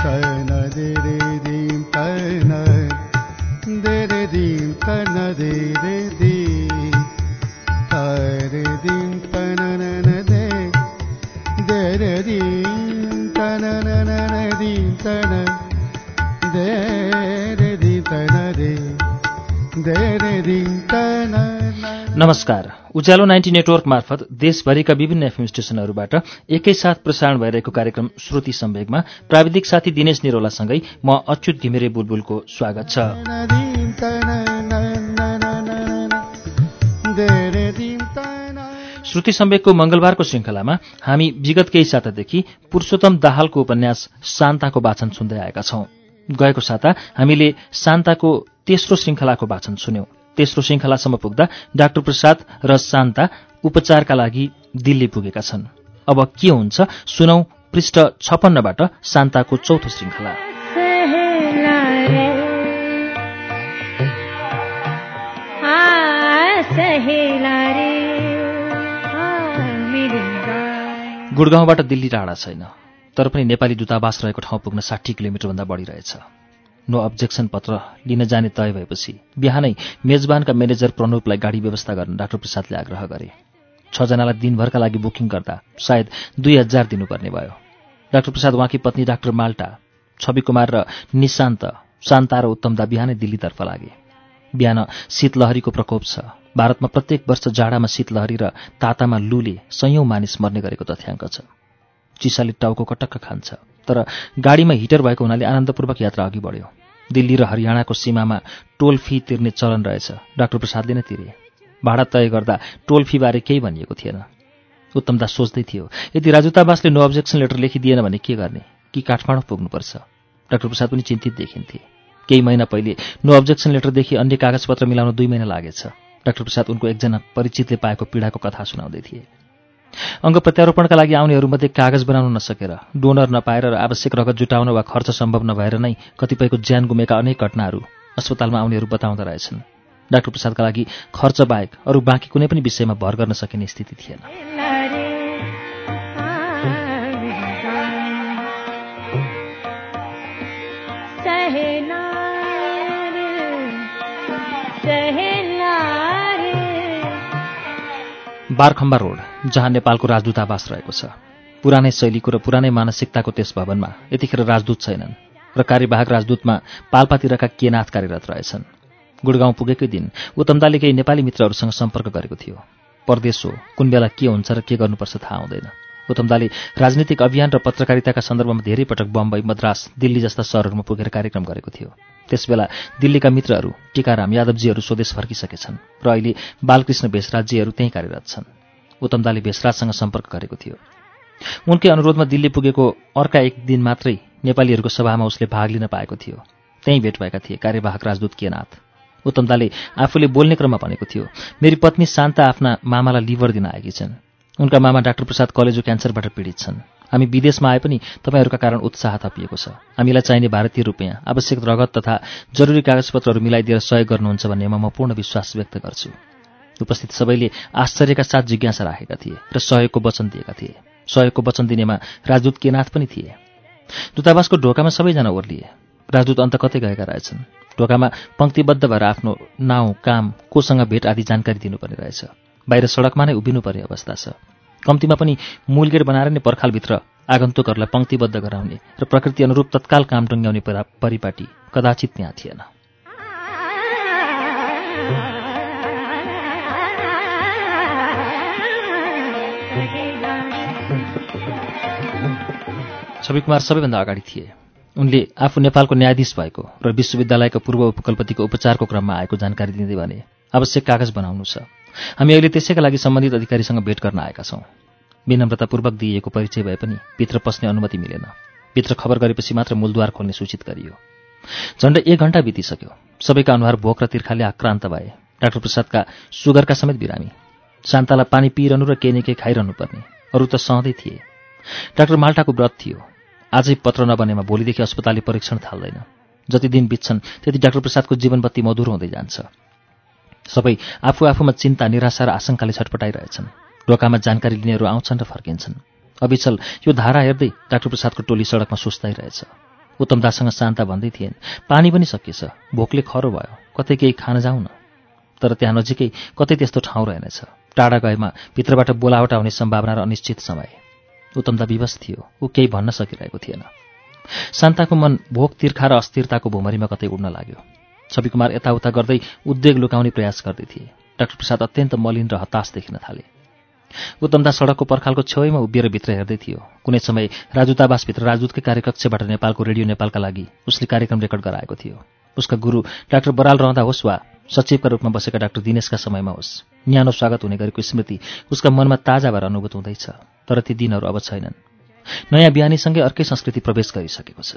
नमस्कार। उज्यालो 90 नेटवर्क मार्फत देशभरिका विभिन्न एफएम स्टेशनहरूबाट एकैसाथ प्रसारण भइरहेको कार्यक्रम श्रुति सम्वेगमा प्राविधिक साथी दिनेश निरोलासँगै म अच्युत घिमिरे बुलबुलको स्वागत छ। श्रुति सम्वेगको मंगलबारको श्रृङ्खलामा हामी विगत केही सातादेखि पुरुषोत्तम दाहालको उपन्यास शान्ताको वाचन सुन्दै आएका छौं। गएको साता हामीले शान्ताको तेस्रो श्रृङ्खलाको वाचन सुन्यौं। तेस्रो श्रृङ्खलासम्म पुग्दा डाक्टर प्रसाद र शान्ता उपचारका लागि दिल्ली पुगेका छन्। अब के हुन्छ सुनौ पृष्ठ 56बाट शान्ताको चौथो श्रृङ्खला। गुडगाउँबाट दिल्ली टाढा छैन, तर पनि नेपाली दूतावास रहेको ठाउँ पुग्न 60 किलोमिटरभन्दा बढी रहेछ। नो अब्जेक्सन पत्र लिन जाने तय भएपछि बिहानै मेजबानका म्यानेजर प्रणुपलाई गाडी व्यवस्था गर्न डाक्टर प्रसादले आग्रह गरे। 6 जनालाई दिनभरका लागि बुकिङ गर्दा सायद 2000 दिनुपर्ने भयो। डाक्टर प्रसाद उहाँकी पत्नी डाक्टर माल्टा, छवि कुमार र निशान्त, शान्ता र उत्तमदा बिहानै दिल्लीतर्फ लागे। बिहान शीतलहरीको प्रकोप छ। भारतमा प्रत्येक वर्ष जाडामा शीतलहरी र तातामा लूले सयौं मानिस मर्ने गरेको तथ्याङ्क छ। चिसाले टाउको कटक्क खान्छ, तर गाडीमा हिटर भएको हुनाले आनन्दपूर्वक यात्रा अघि बढ्यो। दिल्ली र हरियाणाको सीमामा टोल फी तिर्ने चलन रहेछ। डाक्टर प्रसादले नै तिरे। भाडा तय गर्दा टोल फीबारे केही भनिएको थिएन। उत्तमदा सोच्दै थियो, यदि राजदूतावासले नो अब्जेक्सन लेटर लेखिदिएन भने के गर्ने, कि काठमाडौँ पुग्नुपर्छ। डाक्टर प्रसाद पनि चिन्तित देखिन्थे। केही महिना पहिले नो अब्जेक्सन लेटरदेखि अन्य कागजपत्र मिलाउन 2 महिना लागेछ। डाक्टर प्रसाद उनको एकजना परिचितले पाएको पीडाको कथा सुनाउँदै थिए। अङ्ग प्रत्यारोपणका लागि आउनेहरूमध्ये कागज बनाउन नसकेर, डोनर नपाएर र आवश्यक रगत जुटाउन वा खर्च सम्भव नभएर नै कतिपयको ज्यान गुमेका अनेक घटनाहरू अस्पतालमा आउनेहरू बताउँदा रहेछन्। डाक्टर प्रसादका लागि खर्च बाहेक अरू बाँकी कुनै पनि विषयमा भर गर्न सकिने स्थिति थिएन। बारखम्बा रोड, जहाँ नेपालको राजदूतावास रहेको छ। पुरानै शैलीको र पुरानै मानसिकताको त्यस भवनमा यतिखेर राजदूत छैनन् र कार्यवाहक राजदूतमा पाल्पातिरका केनाथ कार्यरत रहेछन्। गुडगाउँ पुगेकै दिन उत्तमदाले केही नेपाली मित्रहरूसँग सम्पर्क गरेको थियो। परदेश हो, कुन बेला के हुन्छ र के गर्नुपर्छ थाहा हुँदैन। उत्तमदाले राजनीतिक अभियान र पत्रकारिताका सन्दर्भमा धेरै पटक बम्बई, मद्रास, दिल्ली जस्ता शहरहरूमा पुगेर कार्यक्रम गरेको थियो। त्यसबेला दिल्लीका मित्रहरू टीकाराम यादवजीहरू स्वदेश फर्किसकेछन् र अहिले बालकृष्ण भेषराजजीहरू त्यहीँ कार्यरत छन्। उत्तमदाले भेषराजसँग सम्पर्क गरेको थियो। उनकै अनुरोधमा दिल्ली पुगेको अर्का एक दिन मात्रै नेपालीहरूको सभामा उसले भाग लिन पाएको थियो। त्यहीँ भेट भएका थिए कार्यवाहक राजदूत केनाथ। उत्तमदाले आफूले बोल्ने क्रममा भनेको थियो, मेरी पत्नी शान्ता आफ्ना मामालाई लिभर दिन आएकी छन्। उनका मामा डाक्टर प्रसाद कलेजो क्यान्सरबाट पीडित छन्। हामी विदेशमा आए पनि तपाईँहरूका कारण उत्साह थपिएको छ। हामीलाई चाहिने भारतीय रुपियाँ, आवश्यक रगत तथा जरुरी कागजपत्रहरू मिलाइदिएर सहयोग गर्नुहुन्छ भन्नेमा म पूर्ण विश्वास व्यक्त गर्छु। उपस्थित सबैले आश्चर्यका साथ जिज्ञासा राखेका थिए र सहयोगको वचन दिएका थिए। सहयोगको वचन दिनेमा राजदूत केनाथ पनि थिए। दूतावासको ढोकामा सबैजना ओर्लिए। राजदूत अन्त कतै गएका रहेछन्। ढोकामा पंक्तिबद्ध भएर आफ्नो नाउँ, काम, कोसँग भेट आदि जानकारी दिनुपर्ने रहेछ। बाहिर सडकमा नै उभिनुपर्ने अवस्था छ। कम्तीमा पनि मूल गेट बनाएर नै पर्खालभित्र आगन्तुकहरूलाई पंक्तिबद्ध गराउने र प्रकृति अनुरूप तत्काल काम टुङ्ग्याउने परिपाटी कदाचित त्यहाँ थिएन। छवि कुमार सबैभन्दा अगाडि थिए। उनले आफू नेपालको न्यायाधीश भएको र विश्वविद्यालयका पूर्व उपकुलपतिको उपचारको क्रममा आएको जानकारी दिँदै भने, आवश्यक कागज बनाउनु छ। हामी अहिले त्यसैका लागि सम्बन्धित अधिकारीसँग भेट गर्न आएका छौँ। विनम्रतापूर्वक दिइएको परिचय भए पनि भित्र पस्ने अनुमति मिलेन। भित्र खबर गरेपछि मात्र मूलद्वार खोल्ने सूचित गरियो। झण्डै 1 घण्टा बितिसक्यो। सबैका अनुहार भोक र तिर्खाले आक्रान्त भए। डाक्टर प्रसादका सुगरका समेत बिरामी। शान्तालाई पानी पिइरहनु र केही न केही खाइरहनु पर्ने। अरू त सहँदै थिए। डाक्टर माल्टाको व्रत थियो। आजै पत्र नबनेमा भोलिदेखि अस्पतालले परीक्षण थाल्दैन। जति दिन बित्छन् त्यति डाक्टर प्रसादको जीवनबत्ती मधुर हुँदै जान्छ। सबै आफू आफूमा चिन्ता, निराशा र आशंकाले छटपटाइरहेछन्। ढोकामा जानकारी लिनेहरू आउँछन् र फर्किन्छन्। अविचल यो धारा हेर्दै डाक्टर प्रसादको टोली सडकमा सुस्ताइरहेछ। उत्तमदासँग शान्ता भन्दै थिइन्, पानी पनि सकिएछ, भोकले खरो भयो, कतै केही खान जाउँ न। तर त्यहाँ नजिकै कतै त्यस्तो ठाउँ रहेनछ। टाढा गएमा भित्रबाट बोलावट आउने सम्भावना र अनिश्चित समय। उत्तमदा विवश थियो, ऊ केही भन्न सकिरहेको थिएन। शान्ताको मन भोक, तिर्खा र अस्थिरताको भुमरीमा कतै उड्न लाग्यो। छविकुमार यताउता गर्दै उद्वेग लुकाउने प्रयास गर्दै थिए। डाक्टर प्रसाद अत्यन्त मलिन र हताश देखिन थाले। उत्तमदा सडकको पर्खालको छेउैमा उभिएर भित्र हेर्दै थियो। कुनै समय राजदूतावासभित्र राजदूतकै कार्यकक्षबाट नेपालको रेडियो नेपालका लागि उसले कार्यक्रम रेकर्ड गराएको थियो। उसका गुरु डाक्टर बराल रहँदा होस् वा सचिवका रूपमा बसेका डाक्टर दिनेशका समयमा होस्, न्यानो स्वागत हुने गरेको स्मृति उसका मनमा ताजा भएर अनुभूत हुँदैछ। तर ती दिनहरू अब छैनन्। नयाँ बिहानीसँगै अर्कै संस्कृति प्रवेश गरिसकेको छ।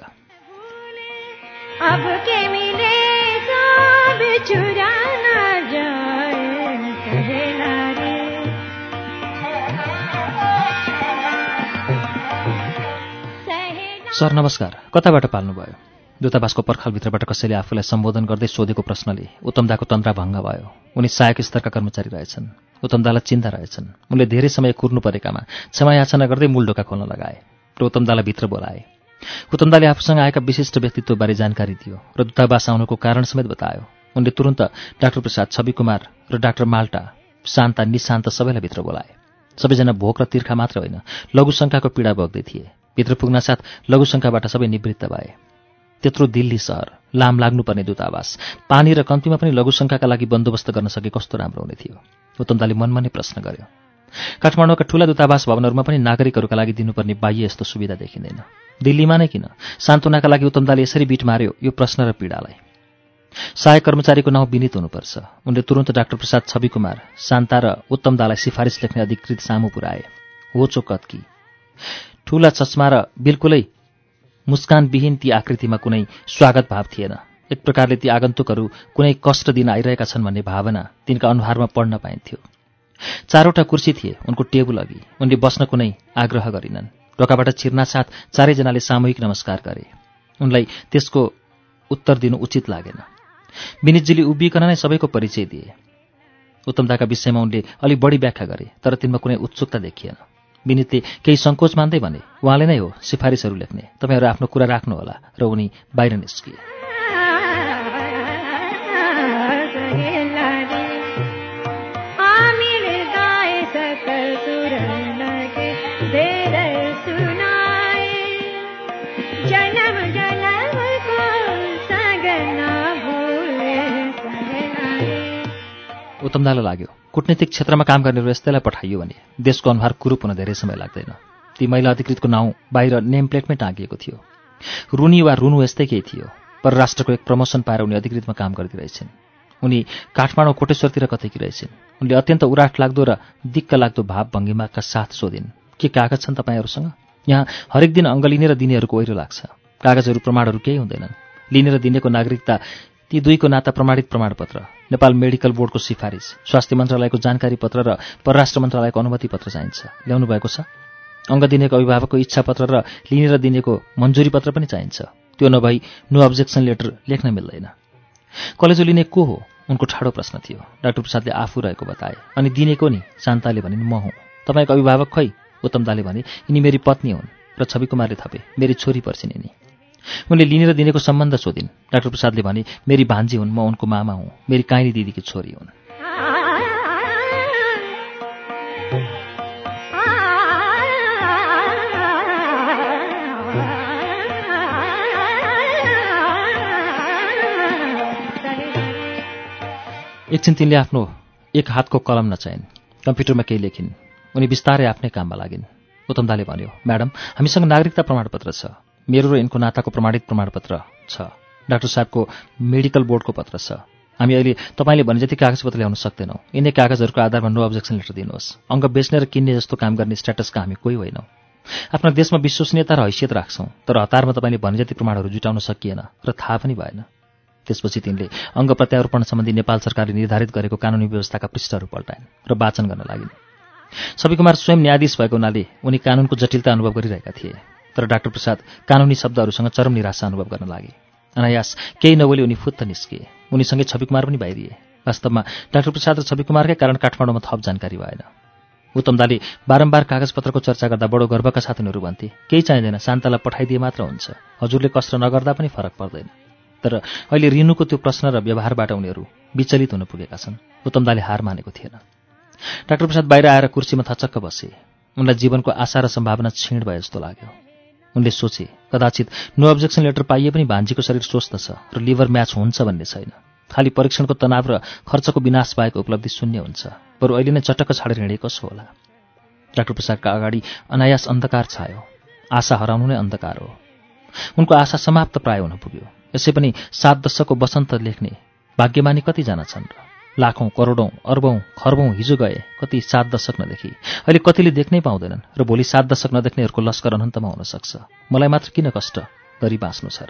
सर नमस्कार, कताबाट पाल्नुभयो? दूतावासको पर्खालभित्रबाट कसैले आफूलाई सम्बोधन गर्दै सोधेको प्रश्नले उत्तमदाको तन्द्रा भङ्ग भयो। उनी सहायक स्तरका कर्मचारी रहेछन्। उत्तमदालाई चिन्ता रहेछन्। उनले धेरै समय कुर्नु परेकामा क्षमायाचना गर्दै मूल ढोका खोल्न लगाए र उत्तमदालाई भित्र बोलाए। उत्तमदाले आफूसँग आएका विशिष्ट व्यक्तित्वबारे जानकारी दियो र दूतावास आउनुको कारण समेत बतायो। उनले तुरन्त डाक्टर प्रसाद, छविकुमार र डाक्टर माल्टा, शान्ता, निशान्त सबैलाई भित्र बोलाए। सबैजना भोक र तिर्खा मात्र होइन, लघुशङ्काको पीडा भोग्दै थिए। भित्र पुग्नासाथ लघुशङ्काबाट सबै निवृत्त भए। त्यत्रो दिल्ली सहर, लाम लाग्नुपर्ने दूतावास, पानी र कम्तीमा पनि लघुशङ्काका लागि बन्दोबस्त गर्न सके कस्तो राम्रो हुने थियो। उत्तमदाले मनमा नै प्रश्न गर्यो। काठमाडौँका ठूला दूतावास भवनहरूमा पनि नागरिकहरूका लागि दिनुपर्ने बाह्य यस्तो सुविधा देखिँदैन। दिल्लीमा नै किन? सान्त्वनाका लागि उत्तमदाले यसरी बिट मार्यो यो प्रश्न र पीडालाई। सहायक कर्मचारीको नाउँ विनित हुनुपर्छ। उनले तुरन्त डाक्टर प्रसाद, छविकुमार, शान्ता र उत्तमदालाई सिफारिस लेख्ने अधिकृत सामु पुर्याए। होचो कत्की, ठूला चस्मा र बिल्कुलै मुस्कानविहीन ती आकृतिमा कुनै स्वागत भाव थिएन। एक प्रकारले ती आगन्तुकहरू कुनै कष्ट दिन आइरहेका छन् भन्ने भावना तिनका अनुहारमा पढ्न पाइन्थ्यो। 4वटा कुर्सी थिए उनको टेबुल अघि। उनले बस्न कुनै आग्रह गरिनन्। ढोकाबाट छिर्नासाथ चारैजनाले सामूहिक नमस्कार गरे। उनलाई त्यसको उत्तर दिनु उचित लागेन। विनितजीले उभिकन नै सबैको परिचय दिए। उत्तमदाका विषयमा उनले अलि बढी व्याख्या गरे, तर तिनमा कुनै उत्सुकता देखिएन। विनितले केही सङ्कोच मान्दै भने, उहाँले नै हो सिफारिसहरू लेख्ने, तपाईँहरू आफ्नो कुरा राख्नुहोला, र उनी बाहिर निस्किए। उत्तमदालाई लाग्यो कूटनीतिक क्षेत्रमा काम गर्नेहरू यस्तैलाई पठाइयो भने देशको अनुहार कुरूप हुन धेरै समय लाग्दैन। ती महिला अधिकृतको नाउँ बाहिर नेम प्लेटमै टाँगिएको थियो। रुनी वा रुनु यस्तै केही थियो। परराष्ट्रको एक प्रमोसन पाएर उनी अधिकृतमा काम गर्दिरहेछन्। उनी काठमाडौँ कोटेश्वरतिर कतैकी रहेछन्। उनले अत्यन्त उराठ लाग्दो र दिक्क लाग्दो भाव भङ्गिमाका साथ सोधिन्, के कागज छन् तपाईँहरूसँग? यहाँ हरेक दिन अङ्ग लिने र दिनेहरूको ओहिरो लाग्छ। कागजहरू, प्रमाणहरू केही हुँदैनन्। लिने र दिनेको नागरिकता, ती दुईको नाता प्रमाणित प्रमाणपत्र, नेपाल मेडिकल बोर्डको सिफारिस, स्वास्थ्य मन्त्रालयको जानकारी पत्र र परराष्ट्र मन्त्रालयको अनुमति पत्र चाहिन्छ। ल्याउनु भएको छ? अङ्ग दिनेको अभिभावकको इच्छा पत्र र लिने र दिनेको मन्जुरी पत्र पनि चाहिन्छ। त्यो नभई नो अब्जेक्सन लेटर लेख्न मिल्दैन। कलेजो लिने को हो? उनको ठाडो प्रश्न थियो। डाक्टर प्रसादले आफू रहेको बताए। अनि दिनेको नि? शान्ताले भनिन्, म हुँ। तपाईँको अभिभावक खै? उत्तमदाले भने, यिनी मेरी पत्नी हुन्। र छविकुमारले थपे, मेरी छोरी पर्छिन् यिनी। उनले लिने र दिनेको सम्बन्ध सोधिन्। डाक्टर प्रसादले भने, मेरी भान्जी हुन्, म उनको मामा हुँ, मेरी काइनी दिदीकी छोरी हुन्। एकछिन तिनले आफ्नो एक हातको कलम नचाहिन्। कम्प्युटरमा केही लेखिन्। उनी बिस्तारै आफ्नै काममा लागिन्। उत्तमदाले भन्यो, म्याडम, हामीसँग नागरिकता प्रमाणपत्र छ। मेरो र यिनको नाताको प्रमाणित प्रमाणपत्र छ। डाक्टर साहबको मेडिकल बोर्डको पत्र छ। हामी अहिले तपाईँले भने जति कागजपत्र ल्याउन सक्दैनौँ। यिनै कागजहरूको आधारमा नो अब्जेक्सन लेटर दिनुहोस्। अङ्ग बेच्ने र किन्ने जस्तो काम गर्ने स्ट्याटसका हामी कोही होइनौँ। आफ्ना देशमा विश्वसनीयता र हैसियत राख्छौँ, तर हतारमा तपाईँले भने जति प्रमाणहरू जुटाउन सकिएन र थाहा पनि भएन। त्यसपछि तिनले अङ्ग प्रत्यारोपण सम्बन्धी नेपाल सरकारले निर्धारित गरेको कानुनी व्यवस्थाका पृष्ठहरू पल्टाइन् र वाचन गर्न लागिन्। छविकुमार स्वयं न्यायाधीश भएको हुनाले उनी कानुनको जटिलता अनुभव गरिरहेका थिए। तर डाक्टर प्रसाद कानुनी शब्दहरूसँग चरम निराशा अनुभव गर्न लागे। अनायास केही नबोली उनी फुत्त निस्किए। उनीसँगै छविकुमार पनि बाहिरिए। वास्तवमा डाक्टर प्रसाद र छविकुमारकै कारण काठमाडौँमा थप जानकारी भएन। उत्तमदाले बारम्बार कागजपत्रको चर्चा गर्दा बडो गर्वका साथ उनीहरू भन्थे, केही चाहिँदैन, शान्तालाई पठाइदिए मात्र हुन्छ, हजुरले कष्ट नगर्दा पनि फरक पर्दैन। तर अहिले रिनुको त्यो प्रश्न र व्यवहारबाट उनीहरू विचलित हुन पुगेका छन्। उत्तमदाले हार मानेको थिएन। डाक्टर प्रसाद बाहिर आएर कुर्सीमा थचक्क बसे। उनलाई जीवनको आशा र सम्भावना क्षीण भए जस्तो लाग्यो। उनले सोचे, कदाचित नो अब्जेक्सन लेटर पाइए पनि भान्जीको शरीर स्वस्थ छ र लिभर म्याच हुन्छ भन्ने छैन। खालि परीक्षणको तनाव र खर्चको विनाश बाहेक उपलब्धि शून्य हुन्छ। बरु अहिले नै चटक्क छाडेर हिँडे कसो होला। डाक्टर प्रसादका अगाडि अनायास अन्धकार छायो। आशा हराउनु नै अन्धकार हो। उनको आशा समाप्त प्राय हुन पुग्यो। यसै पनि 7 दशकको वसन्त लेख्ने भाग्यमानी कतिजना छन् र? लाखौं, करोडौं, अर्बौं, खर्बौं हिजो गए, कति 7 दशक नदेखि। अहिले कतिले देख्नै पाउँदैनन् र भोलि 7 दशक नदेख्नेहरूको लस्कर अनन्तमा हुन सक्छ। मलाई मात्र किन कष्ट गरी बाँच्नु छ र?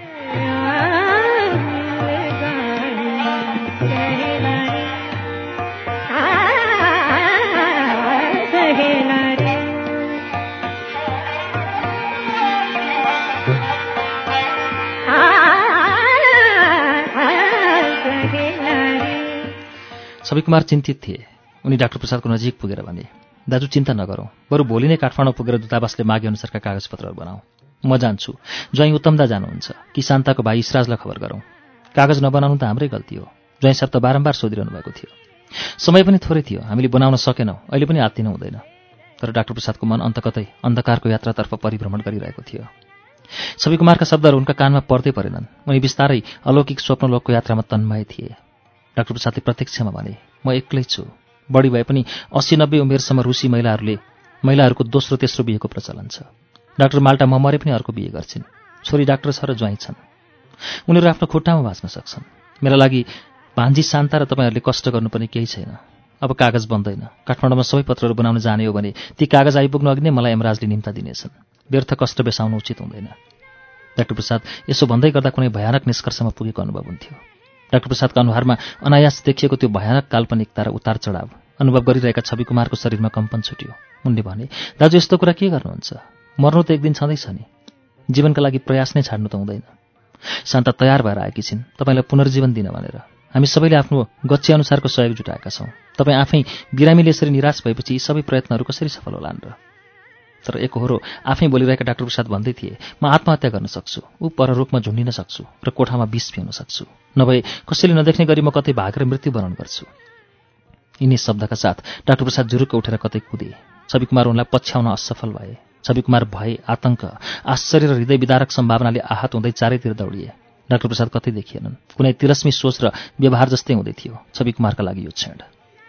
सबै कुमार चिन्तित थिए। उनी डाक्टर प्रसादको नजिक पुगेर भने, दाजु चिन्ता नगरौँ, बरु भोलि नै काठमाडौँ पुगेर दूतावासले मागे अनुसारका कागजपत्रहरू बनाऊ। म जान्छु, ज्वाइँ उत्तमदा जानुहुन्छ कि शान्ताको भाइ इसराजलाई खबर गरौँ। कागज नबनाउनु त हाम्रै गल्ती हो। ज्वाइँ साहब त बारम्बार सोधिरहनु भएको थियो। समय पनि थोरै थियो, हामीले बनाउन सकेनौँ, अहिले पनि आत्तिनु हुँदैन। तर डाक्टर प्रसादको मन अन्तकतै अन्धकारको यात्रातर्फ परिभ्रमण गरिरहेको थियो। सबै कुमारका शब्दहरू उनका कानमा पर्दै परेनन्। उनी बिस्तारै अलौकिक स्वप्नलोकको यात्रामा तन्मय थिए। डाक्टर प्रसादले प्रत्यक्षमा भने, म एक्लै छु। बढी भए पनि 80-90 उमेरसम्म रुसी महिलाहरूको दोस्रो तेस्रो बिहेको प्रचलन छ। डाक्टर माल्टा मरे पनि अर्को बिहे गर्छिन्। छोरी डाक्टर छ र ज्वाइँ छन्। उनीहरू आफ्नो खुट्टामा बाँच्न सक्छन्। मेरा लागि भान्जी शान्ता र तपाईँहरूले कष्ट गर्नुपर्ने केही छैन। अब कागज बन्दैन। काठमाडौँमा सबै पत्रहरू बनाउन जाने हो भने ती कागज आइपुग्नु अघि नै मलाई यमराजले निम्ता दिनेछन्। व्यर्थ कष्ट बेसाउनु उचित हुँदैन। डाक्टर प्रसाद यसो भन्दै गर्दा कुनै भयानक निष्कर्षमा पुगेको अनुभव हुन्थ्यो। डाक्टर प्रसादका अनुहारमा अनायास देखिएको त्यो भयानक काल्पनिकता र उतार चढाव अनुभव गरिरहेका छवि कुमारको शरीरमा कम्पन छुट्यो। उनले भने, दाजु यस्तो कुरा के गर्नुहुन्छ? मर्नु त एक दिन छँदैछ नि। जीवनका लागि प्रयास नै छाड्नु त हुँदैन। शान्ता तयार भएर आएकी छिन् तपाईँलाई पुनर्जीवन दिन भनेर। हामी सबैले आफ्नो गच्छे अनुसारको सहयोग जुटाएका छौँ। तपाईँ आफै बिरामीले यसरी निराश भएपछि यी सबै प्रयत्नहरू कसरी सफल होलान् र? तर एकहोरो आफै बोलिरहेका डाक्टर प्रसाद भन्दै थिए, म आत्महत्या गर्न सक्छु, ऊ पररोगमा झुन्डिन सक्छु र कोठामा विष पिउन सक्छु। नभए कसैले नदेख्ने गरी म कतै भागेर मृत्युवरण गर्छु। यिनी शब्दका साथ डाक्टर प्रसाद जुरुक्क उठेर कतै कुदे। छवि कुमार उनलाई पछ्याउन असफल भए। छवि कुमार भय, आतंक, आश्चर्य र हृदय विदारक सम्भावनाले आहत हुँदै चारैतिर दौडिए। डाक्टर प्रसाद कतै देखिएनन्। कुनै तिरस्मी सोच र व्यवहार जस्तै हुँदै थियो छवि कुमारका लागि यो क्षण।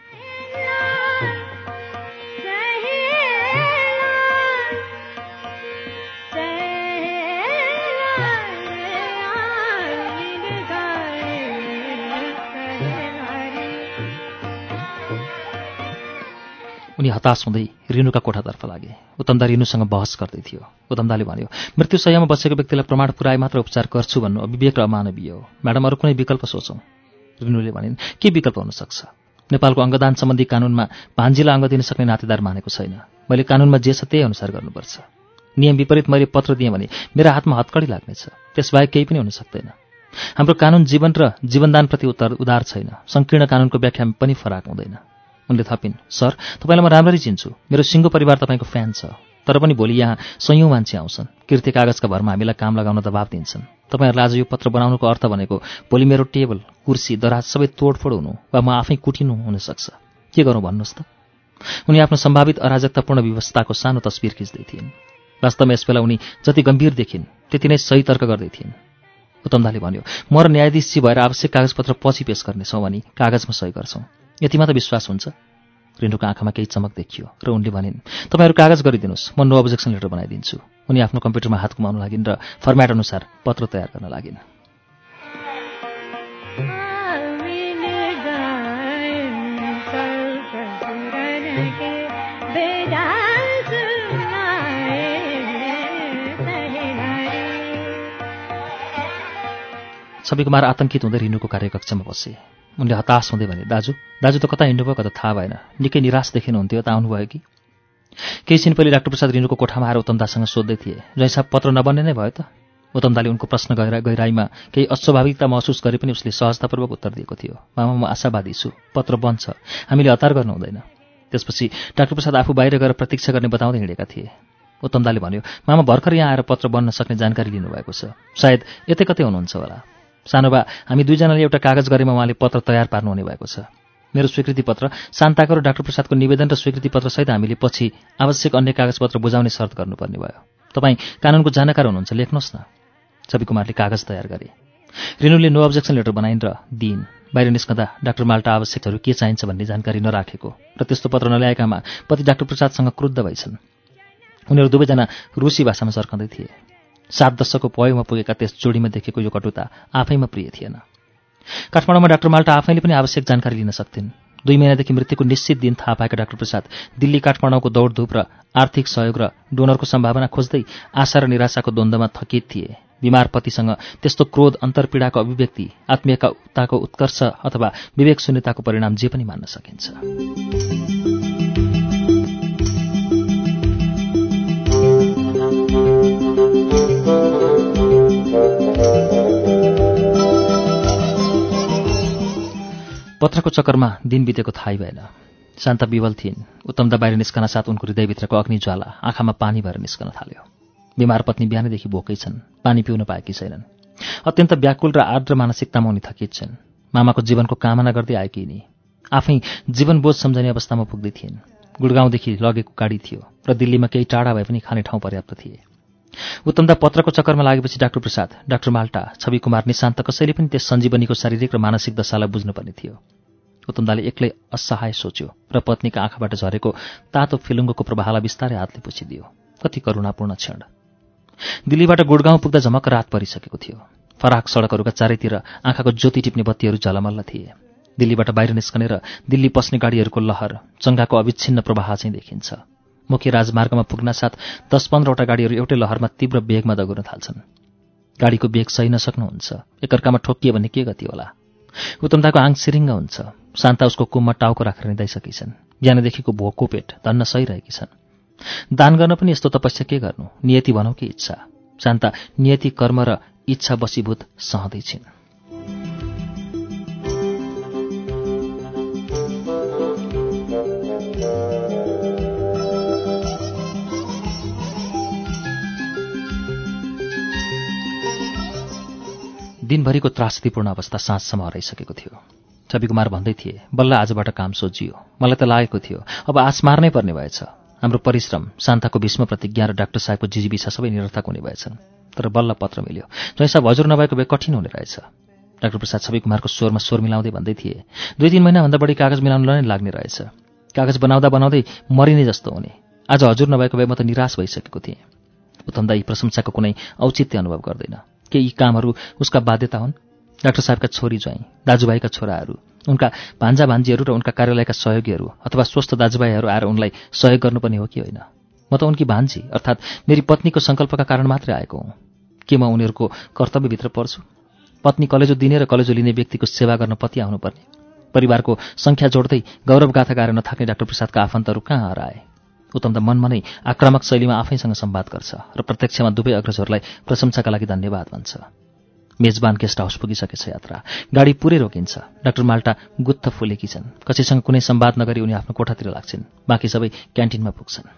उनी हताश हुँदै रिनुका कोठातर्फ लागे। उत्तमदा रिनुसँग बहस गर्दै थियो। उत्तमदाले भन्यो, मृत्युशय्यामा बसेको व्यक्तिलाई प्रमाण पुराए मात्र उपचार गर्छु भन्नु अविवेक र अमानवीय हो। म्याडम, अरू कुनै विकल्प सोचौँ। रिनुले भनिन्, के विकल्प हुन सक्छ? नेपालको अङ्गदान सम्बन्धी कानुनमा भान्जीलाई अङ्ग दिन सक्ने नातेदार मानेको छैन। मैले कानुनमा जे छ त्यही अनुसार गर्नुपर्छ। नियम विपरीत मैले पत्र दिएँ भने मेरा हातमा हतकडी लाग्नेछ। त्यसबाहेक केही पनि हुन सक्दैन। हाम्रो कानुन जीवन र जीवनदानप्रति उदार छैन। सङ्कीर्ण कानुनको व्याख्या पनि फरक हुँदैन। उनले थपिन्, सर, तपाईँलाई म राम्ररी चिन्छु। मेरो सिङ्गो परिवार तपाईँको फ्यान छ। तर पनि भोलि यहाँ सयौँ मान्छे आउँछन्। कृत्य कागजका भरमा हामीलाई काम लगाउन दबाब दिन्छन्। तपाईँहरूले आज यो पत्र बनाउनुको अर्थ भनेको भोलि मेरो टेबल, कुर्सी, दराज सबै तोडफोड हुनु वा म आफै कुटिनु हुनसक्छ। के गरौँ भन्नुहोस् त? उनी आफ्नो सम्भावित अराजकतापूर्ण व्यवस्थाको सानो तस्बिर खिच्दै थिइन्। वास्तवमा यसबेला उनी जति गम्भीर देखिन् त्यति नै सही तर्क गर्दै थिइन्। उत्तमदाले भन्यो, म र न्यायाधीशजी भएर आवश्यक कागजपत्र पछि पेश गर्नेछौँ अनि कागजमा सही गर्छौँ। यतिमा त विश्वास हुन्छ? रिनुको आँखामा केही चमक देखियो र उनले भनिन्, तपाईँहरू कागज गरिदिनुहोस्, म नो अब्जेक्सन लेटर बनाइदिन्छु। उनी आफ्नो कम्प्युटरमा हात घुमाउन लागिन् र फर्म्याट अनुसार पत्र तयार गर्न लागिन्। छवि कुमार आतंकित हुँदै रिनुको कार्यकक्षमा बसे। उनले हताश हुँदै भने, दाजु त कता हिँड्नुभयो कता थाहा भएन। निकै निराश देखिनुहुन्थ्यो, त आउनुभयो कि? केही छिन पहिले डाक्टर प्रसाद रिनुको कोठामा आएर उत्तमदासँग सोध्दै थिए, जय साहब पत्र नबन्ने नै भयो त? उत्तमदाले उनको प्रश्न गहिराईमा केही अस्वाभाविकता महसुस गरे पनि उसले सहजतापूर्वक उत्तर दिएको थियो, मामा, म आशावादी छु। पत्र बन्छ, हामीले हतार गर्नु हुँदैन। त्यसपछि डाक्टर प्रसाद आफू बाहिर गएर प्रतीक्षा गर्ने बताउँदै हिँडेका थिए। उत्तमदाले भन्यो, मामा भर्खर यहाँ आएर पत्र बन्न सक्ने जानकारी लिनुभएको छ। सायद यतै कतै हुनुहुन्छ होला। सानोबा हामी दुईजनाले एउटा कागज गरेमा उहाँले पत्र तयार पार्नुहुने भएको छ। मेरो स्वीकृति पत्र, शान्ताको र डाक्टर प्रसादको निवेदन र स्वीकृति पत्रसहित हामीले पछि आवश्यक अन्य कागजपत्र बुझाउने शर्त गर्नुपर्ने भयो। तपाईँ कानुनको जानकार हुनुहुन्छ, लेख्नुहोस् न। छविकुमारले कागज तयार गरे। रेणुले नो अब्जेक्सन लेटर बनाइन् र दिइन्। बाहिर निस्कँदा डाक्टर माल्टा आवश्यकहरू के चाहिन्छ भन्ने जानकारी नराखेको र त्यस्तो पत्र नल्याएकामा पति डाक्टर प्रसादसँग क्रुद्ध भएछन्। उनीहरू दुवैजना रुसी भाषामा सर्कँदै थिए। 7 दशकको पयोमा पुगेका त्यस जोडीमा देखेको यो कटुता आफैमा प्रिय थिएन। काठमाडौँमा डाक्टर माल्टा आफैले पनि आवश्यक जानकारी लिन सक्थिन्। 2 महिनादेखि मृत्युको निश्चित दिन थाहा पाएका डाक्टर प्रसाद दिल्ली काठमाडौँको दौडधुप र आर्थिक सहयोग र डोनरको सम्भावना खोज्दै आशा र निराशाको द्वन्द्वमा थकित थिए। बिमार पतिसँग त्यस्तो क्रोध, अन्तर्पीडाको अभिव्यक्ति आत्मीयताको उत्कर्ष अथवा विवेक शून्यताको परिणाम जे पनि मान्न सकिन्छ। पत्रको चक्करमा दिन बितेको थाहै भएन। शान्ता विवल थिइन्। उत्तमदा बाहिर निस्कन साथ उनको हृदयभित्रको अग्निज्वाला आँखामा पानी भएर निस्कन थाल्यो। बिमार पत्नी बिहानैदेखि भोकै छन्, पानी पिउन पाएकी छैनन्। अत्यन्त व्याकुल र आर्द्र मानसिकतामा उनी थकित छन्। मामाको जीवनको कामना गर्दै आएकी यिनी आफै जीवनबोझ सम्झने अवस्थामा पुग्दै थिइन्। गुडगाउँदेखि लगेको गाडी थियो र दिल्लीमा केही टाढा भए पनि खाने ठाउँ पर्याप्त थिए। उत्तमदा पत्रको चक्करमा लागेपछि डाक्टर प्रसाद, डाक्टर माल्टा, छविकुमार, निशान्त कसैले पनि त्यस सञ्जीवनीको शारीरिक र मानसिक दशालाई बुझ्नुपर्ने थियो। उत्तमदाले एक्लै असहाय सोच्यो र पत्नीका आँखाबाट झरेको तातो फिलुङ्गोको प्रवाहलाई बिस्तारै हातले पुछिदियो। कति करुणापूर्ण क्षण। दिल्लीबाट गुडगाउँ पुग्दा झमक्क रात परिसकेको थियो। फराक सडकहरूका चारैतिर आँखाको ज्योति टिप्ने बत्तीहरू झलमल्ल थिए। दिल्लीबाट बाहिर निस्कने र दिल्ली पस्ने गाडीहरूको लहर, चङ्गाको अविच्छिन्न प्रवाह चाहिँ देखिन्छ। मुख्य राजमार्गमा पुग्नासाथ 10-15वटा गाडीहरू एउटै लहरमा तीव्र वेगमा दगुर्न थाल्छन्। गाडीको वेग सही नसक्नुहुन्छ, एकअर्कामा ठोकियो भने के गति होला। उत्तमदाको आङ सिरिङ्ग हुन्छ। शान्ता उसको कुममा टाउको राखेर निदाइसकेछन्। बिहानदेखिको भोको पेट धन्न सहिरहेकी छन्। दान गर्न पनि यस्तो तपस्या के गर्नु, नियति भनौँ कि इच्छा। शान्ता नियति, कर्म र इच्छा बसीभूत सहँदै छिन्। दिनभरिको त्रासदीपूर्ण अवस्था साँझसम्म हराइसकेको थियो। छविकुमार भन्दै थिए, बल्ल आजबाट काम सोझियो। मलाई त लागेको थियो अब आश मार्नै पर्ने भएछ। हाम्रो परिश्रम, शान्ताको भीष्म प्रतिज्ञा र डाक्टर साहेबको जिजीविसा सबै निरर्थक हुने भएछन्। तर बल्ल पत्र मिल्यो। जैसा हजुर नभएको भए कठिन हुने रहेछ। डाक्टर प्रसाद छविकुमारको स्वरमा स्वर मिलाउँदै भन्दै थिए, 2-3 महिनाभन्दा बढी कागज मिलाउन नै लाग्ने रहेछ। कागज बनाउँदा बनाउँदै मरिने जस्तो हुने। आज हजुर नभएको भए म त निराश भइसकेको थिएँ। उत्तमदा यी प्रशंसाको कुनै औचित्य अनुभव गर्दैन। के यी कामहरू उसका बाध्यता हुन्? डाक्टर साहेबका छोरी ज्वाइँ, दाजुभाइका छोराहरू, उनका भान्जा भान्जीहरू र उनका कार्यालयका सहयोगीहरू अथवा स्वस्थ दाजुभाइहरू आएर उनलाई सहयोग गर्नुपर्ने हो कि होइन? म त उनकी भान्जी अर्थात् मेरी पत्नीको सङ्कल्पका कारण मात्रै आएको हुँ। के म उनीहरूको कर्तव्यभित्र पर्छु? पत्नी कलेजो दिने र कलेजो लिने व्यक्तिको सेवा गर्न पति आउनुपर्ने। परिवारको सङ्ख्या जोड्दै गौरवगाथा गाएर नथाक्ने डाक्टर प्रसादका आफन्तहरू कहाँ हराए? उत्तमदा मनमा नै आक्रामक शैलीमा आफैसँग संवाद गर्छ र प्रत्यक्षमा दुवै अग्रजहरूलाई प्रशंसाका लागि धन्यवाद भन्छ। मेजबान गेस्ट हाउस पुगिसकेछ यात्रा। गाडी पुरै रोकिन्छ। डाक्टर माल्टा गुत्थ फुलेकी छन्। कसैसँग कुनै संवाद नगरी उनी आफ्नो कोठातिर लाग्छन्। बाँकी सबै क्यान्टिनमा पुग्छन्।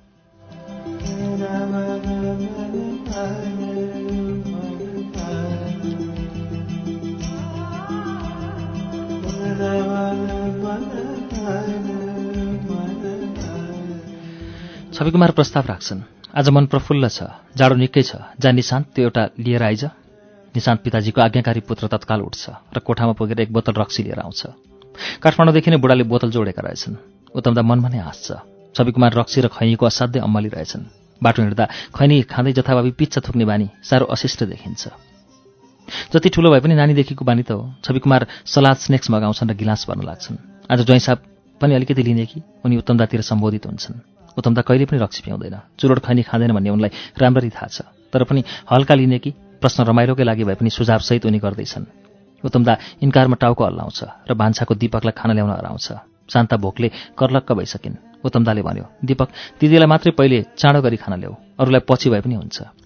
छविकुमार प्रस्ताव राख्छन्, आज मन प्रफुल्ल छ, जाडो निकै छ, जा निशान्त त्यो एउटा लिएर आइज। निशान्त पिताजीको आज्ञाकारी पुत्र तत्काल उठ्छ र कोठामा पुगेर 1 बोतल रक्सी लिएर आउँछ। काठमाडौँदेखि नै बुढाले बोतल जोडेका रहेछन्। उत्तमदा मनमा नै हाँस्छ। छविकुमार रक्सी र खैनीको असाध्यै अम्मली रहेछन्। बाटो हिँड्दा खैनी खाँदै जथाभावी पिच्चा थुक्ने बानी साह्रो अशिष्ट देखिन्छ। जति ठुलो भए पनि नानीदेखिको बानी त हो। छविकुमार सलाद स्नेक्स मगाउँछन् र गिलास भर्न लाग्छन्। आज ज्वाइँ साहब पनि अलिकति लिने कि? उनी उत्तमदातिर सम्बोधित हुन्छन्। उत्तमदा कहिले पनि रक्सी पिउँदैन, चुरोट खैनी खाँदैन भन्ने उनलाई राम्ररी थाहा छ। तर पनि हल्का लिने कि? प्रश्न रमाइलोकै लागि भए पनि सुझावसहित उनी गर्दैछन्। उत्तमदा इन्कारमा टाउको हल्लाउँछ र भान्साको दीपकलाई खाना ल्याउन हराउँछ। शान्ता भोकले कर्लक्क भइसकिन्। उत्तमदाले भन्यो, दीपक, दिदीलाई मात्रै पहिले चाँडो गरी खाना ल्याऊ, अरूलाई पछि भए पनि हुन्छ।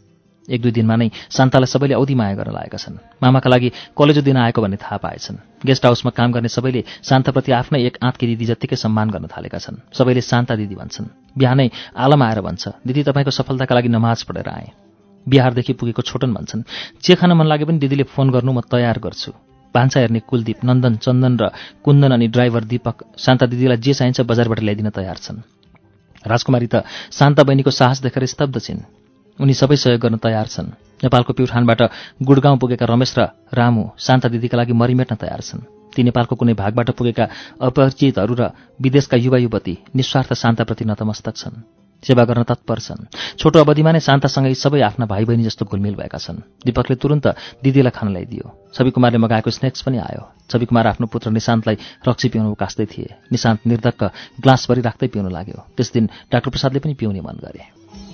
1-2 दिनमा नै शान्तालाई सबैले औधी माया गर्न लागेका छन्। मामाका लागि कलेजो दिन आएको भन्ने थाहा पाएछन्। गेस्ट हाउसमा काम गर्ने सबैले शान्ताप्रति आफ्नै एक आँतकी दिदी जत्तिकै सम्मान गर्न थालेका छन्। सबैले शान्ता दिदी भन्छन्। बिहानै आलम आएर भन्छ, दिदी तपाईँको सफलताका लागि नमाज पढेर आएँ। बिहारदेखि पुगेको छोटन भन्छन्, जे खान मन लागे पनि दिदीले फोन गर्नु, म तयार गर्छु। भान्सा हेर्ने कुलदीप, नन्दन, चन्दन र कुन्दन अनि ड्राइभर दीपक शान्ता दिदीलाई जे चाहिन्छ बजारबाट ल्याइदिन तयार छन्। राजकुमारी त शान्ता बहिनीको साहस देखेर स्तब्ध छिन्। उनी सबै सहयोग गर्न तयार छन्। नेपालको प्युठानबाट गुडगाउँ पुगेका रमेश र रामु शान्ता दिदीका लागि मरिमेट्न तयार छन्। ती नेपालको कुनै भागबाट पुगेका अपरिचितहरू र विदेशका युवा युवती निस्वार्थ शान्ताप्रति नतमस्तक छन्, सेवा गर्न तत्पर छन्। छोटो अवधिमा नै शान्तासँगै सबै आफ्ना भाइ बहिनी जस्तो घुलमिल भएका छन्। दीपकले तुरन्त दिदीलाई खाना ल्याइदियो। छवि कुमारले मगाएको स्नेक्स पनि आयो। छवि कुमार आफ्नो पुत्र निशान्तलाई रक्सी पिउन उकास्दै थिए। निशान्त निर्धक्क ग्लासभरि राख्दै पिउन लाग्यो। त्यस दिन डाक्टर प्रसादले पनि पिउने मन गरे।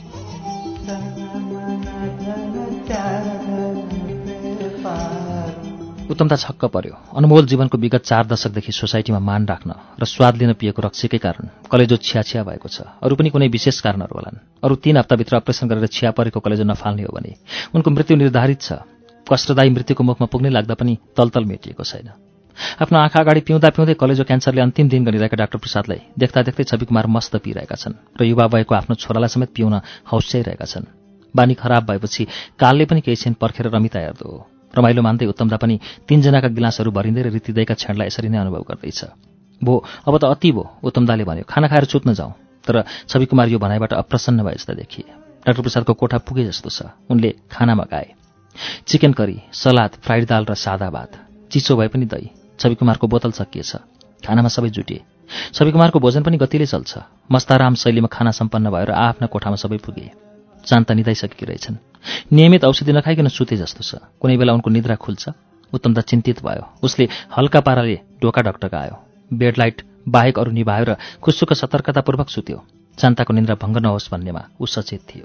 उत्तमता छक्क पर्यो। अनमोल जीवनको विगत 4 दशकदेखि सोसाइटीमा मान राख्न र स्वाद लिन पिएको रक्सीकै कारण कलेजो छिया भएको छ। अरू पनि कुनै विशेष कारणहरू होलान्। अरू 3 हप्ताभित्र अपरेसन गरेर छिया परेको कलेजो नफाल्ने हो भने उनको मृत्यु निर्धारित छ। कष्टदायी मृत्युको मुखमा पुग्नै लाग्दा पनि तलतल मेटिएको छैन। आफ्नो आँखा अगाडि पिउँदा पिउँदै कलेजो क्यान्सरले अन्तिम दिन गनिरहेका डाक्टर प्रसादलाई देख्दा देख्दै छवि कुमार मस्त पिइरहेका छन् र युवा भएको आफ्नो छोरालाई समेत पिउन हौस्याइरहेका छन्। बानी खराब भएपछि कालले पनि केही क्षण पर्खेर रमिता हेर्दो हो। रमाइलो मान्दै उत्तमदा पनि 3 जनाका गिलासहरू भरिँदै र रीतिदैका क्षणलाई यसरी नै अनुभव गर्दैछ। भो अब त अति भो, उत्तमदाले भन्यो, खाना खाएर सुत्न जाउँ। तर छवि कुमार यो भनाइबाट अप्रसन्न भए जस्ता देखिए। डाक्टर प्रसादको कोठा पुगे जस्तो छ। उनले खाना मगाए। चिकन करी, सलाद, फ्राइड दाल र सादा भात। चिसो भए पनि दही। छवि कुमारको बोतल सकिएछ। खानामा सबै जुटे। छवि कुमारको भोजन पनि गतिले चल्छ। मस्ताराम शैलीमा खाना सम्पन्न भएर आफ्ना कोठामा सबै पुगे। शान्ता निदाइसकेकी रहेछन्। नियमित औषधि नखाइकन सुते जस्तो छ। कुनै बेला उनको निद्रा खुल्छ। उत्तमदा चिन्तित भयो। उसले हल्का पाराले ढोका ढकढकायो। बेडलाइट बाहेक अरू निभायो र खुस्सुक सतर्कतापूर्वक सुत्यो। शान्ताको निद्रा भङ्ग नहोस् भन्नेमा ऊ सचेत थियो।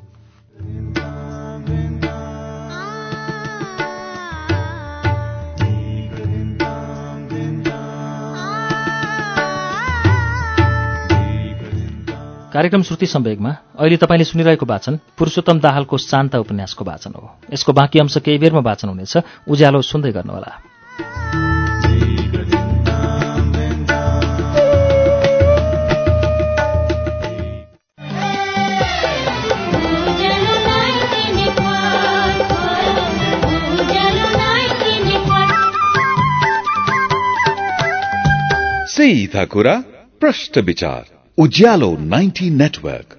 कार्यक्रम श्रुति सम्वेगमा अहिले तपाईँले सुनिरहेको वाचन पुरुषोत्तम दाहालको शान्ता उपन्यासको वाचन हो। यसको बाँकी अंश केही बेरमा वाचन हुनेछ। उज्यालो सुन्दै गर्नुहोला। सीधा कुरा प्रश्न विचार उज्यालो 90 नेटवर्क।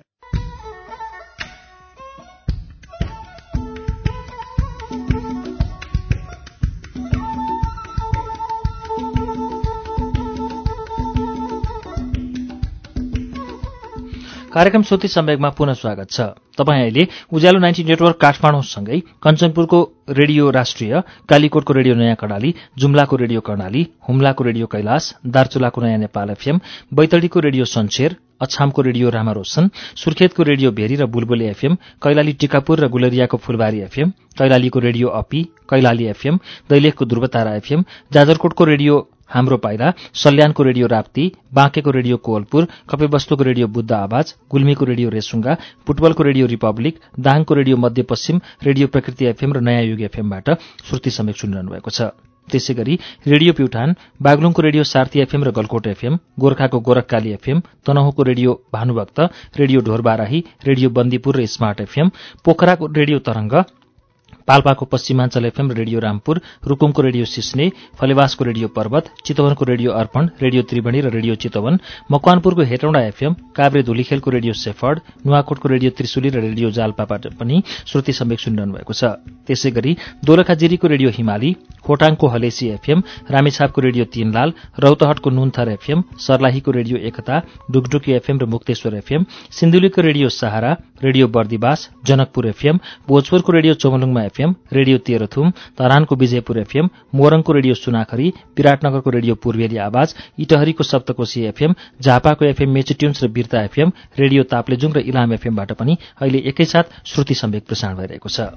कार्यक्रम श्रुति सम्वेगमा पुनः स्वागत छ। तपाईँ अहिले उज्यालो 90 नेटवर्क काठमाडौँसँगै कञ्चनपुरको रेडियो राष्ट्रिय, कालीकोटको रेडियो नयाँ कर्णाली, जुम्लाको रेडियो कर्णाली, हुम्लाको रेडियो कैलाश, दार्चुलाको नयाँ नेपाल एफएम, बैतडीको रेडियो सन्चेर, अछामको रेडियो रामारोशन, सुर्खेतको रेडियो भेरी र बुलबुले एफएम, कैलाली टिकापुर र गुलरियाको फुलबारी एफएम, कैलालीको रेडियो अपी, कैलाली एफएम, दैलेखको ध्रुवतारा एफएम, जाजरकोटको रेडियो हाम्रो पाइला, सल्यानको रेडियो राप्ती, बाँकेको रेडियो कोवलपुर, कपिबस्तुको रेडियो बुद्ध आवाज, गुल्मीको रेडियो रेसुङ्गा, पुटबलको रेडियो रिपब्लिक, दाङको radio Madhyapaschim, radio Prakriti FM र नयाँ युग एफएमबाट श्रुति समेत सुनिरहनु भएको छ। त्यसै गरी रेडियो प्युठान, बागलुङको रेडियो सार्थी एफएम र गलकोट एफएम, गोर्खाको गोरखकाली एफएम, तनहुँको radio Bhanubhakta, radio Dhorbarahi, radio Bandipur र स्मार्ट एफएम, पोखराको रेडियो तरंग, पाल्पाको पश्चिमाञ्चल एफएम र रेडियो रामपुर, रुकुमको रेडियो सिस्ने, फलेवासको रेडियो पर्वत, चितवनको रेडियो अर्पण, रेडियो त्रिवेणी र रेडियो चितवन, मकवानपुरको हेटौँडा एफएम, काभ्रे धुलीखेलको रेडियो सेफर्ड, नुवाकोटको रेडियो त्रिशुली र रेडियो जालपाबाट पनि श्रुति सम्वेक सुनिरहनु भएको छ। त्यसै गरी दोलखाजिरीको रेडियो हिमाली, खोटाङको हलेसी एफएम, रामेछापको रेडियो तीनलाल, रौतहटको नुनथर एफएम, सर्लाहीको रेडियो एकता, डुकडुकी एफएम र मुक्तेश्वर एफएम, सिन्धुलीको radio Sahara, radio Bardibas, Janakpur FM, भोजपुरको रेडियो चोमलुङमा एफएम, रेडियो तेह्रथुम, तरानको विजयपुर एफएम, मोरङको रेडियो सुनाखरी, विराटनगरको रेडियो पूर्वेली आवाज, इटहरीको सप्तकोशी एफएम, झापाको एफएम मेचिट्युन्स र बिर्ता एफएम, रेडियो ताप्लेजुङ र इलाम एफएमबाट पनि अहिले एकैसाथ श्रुति सम्वेक प्रसारण भइरहेको छ।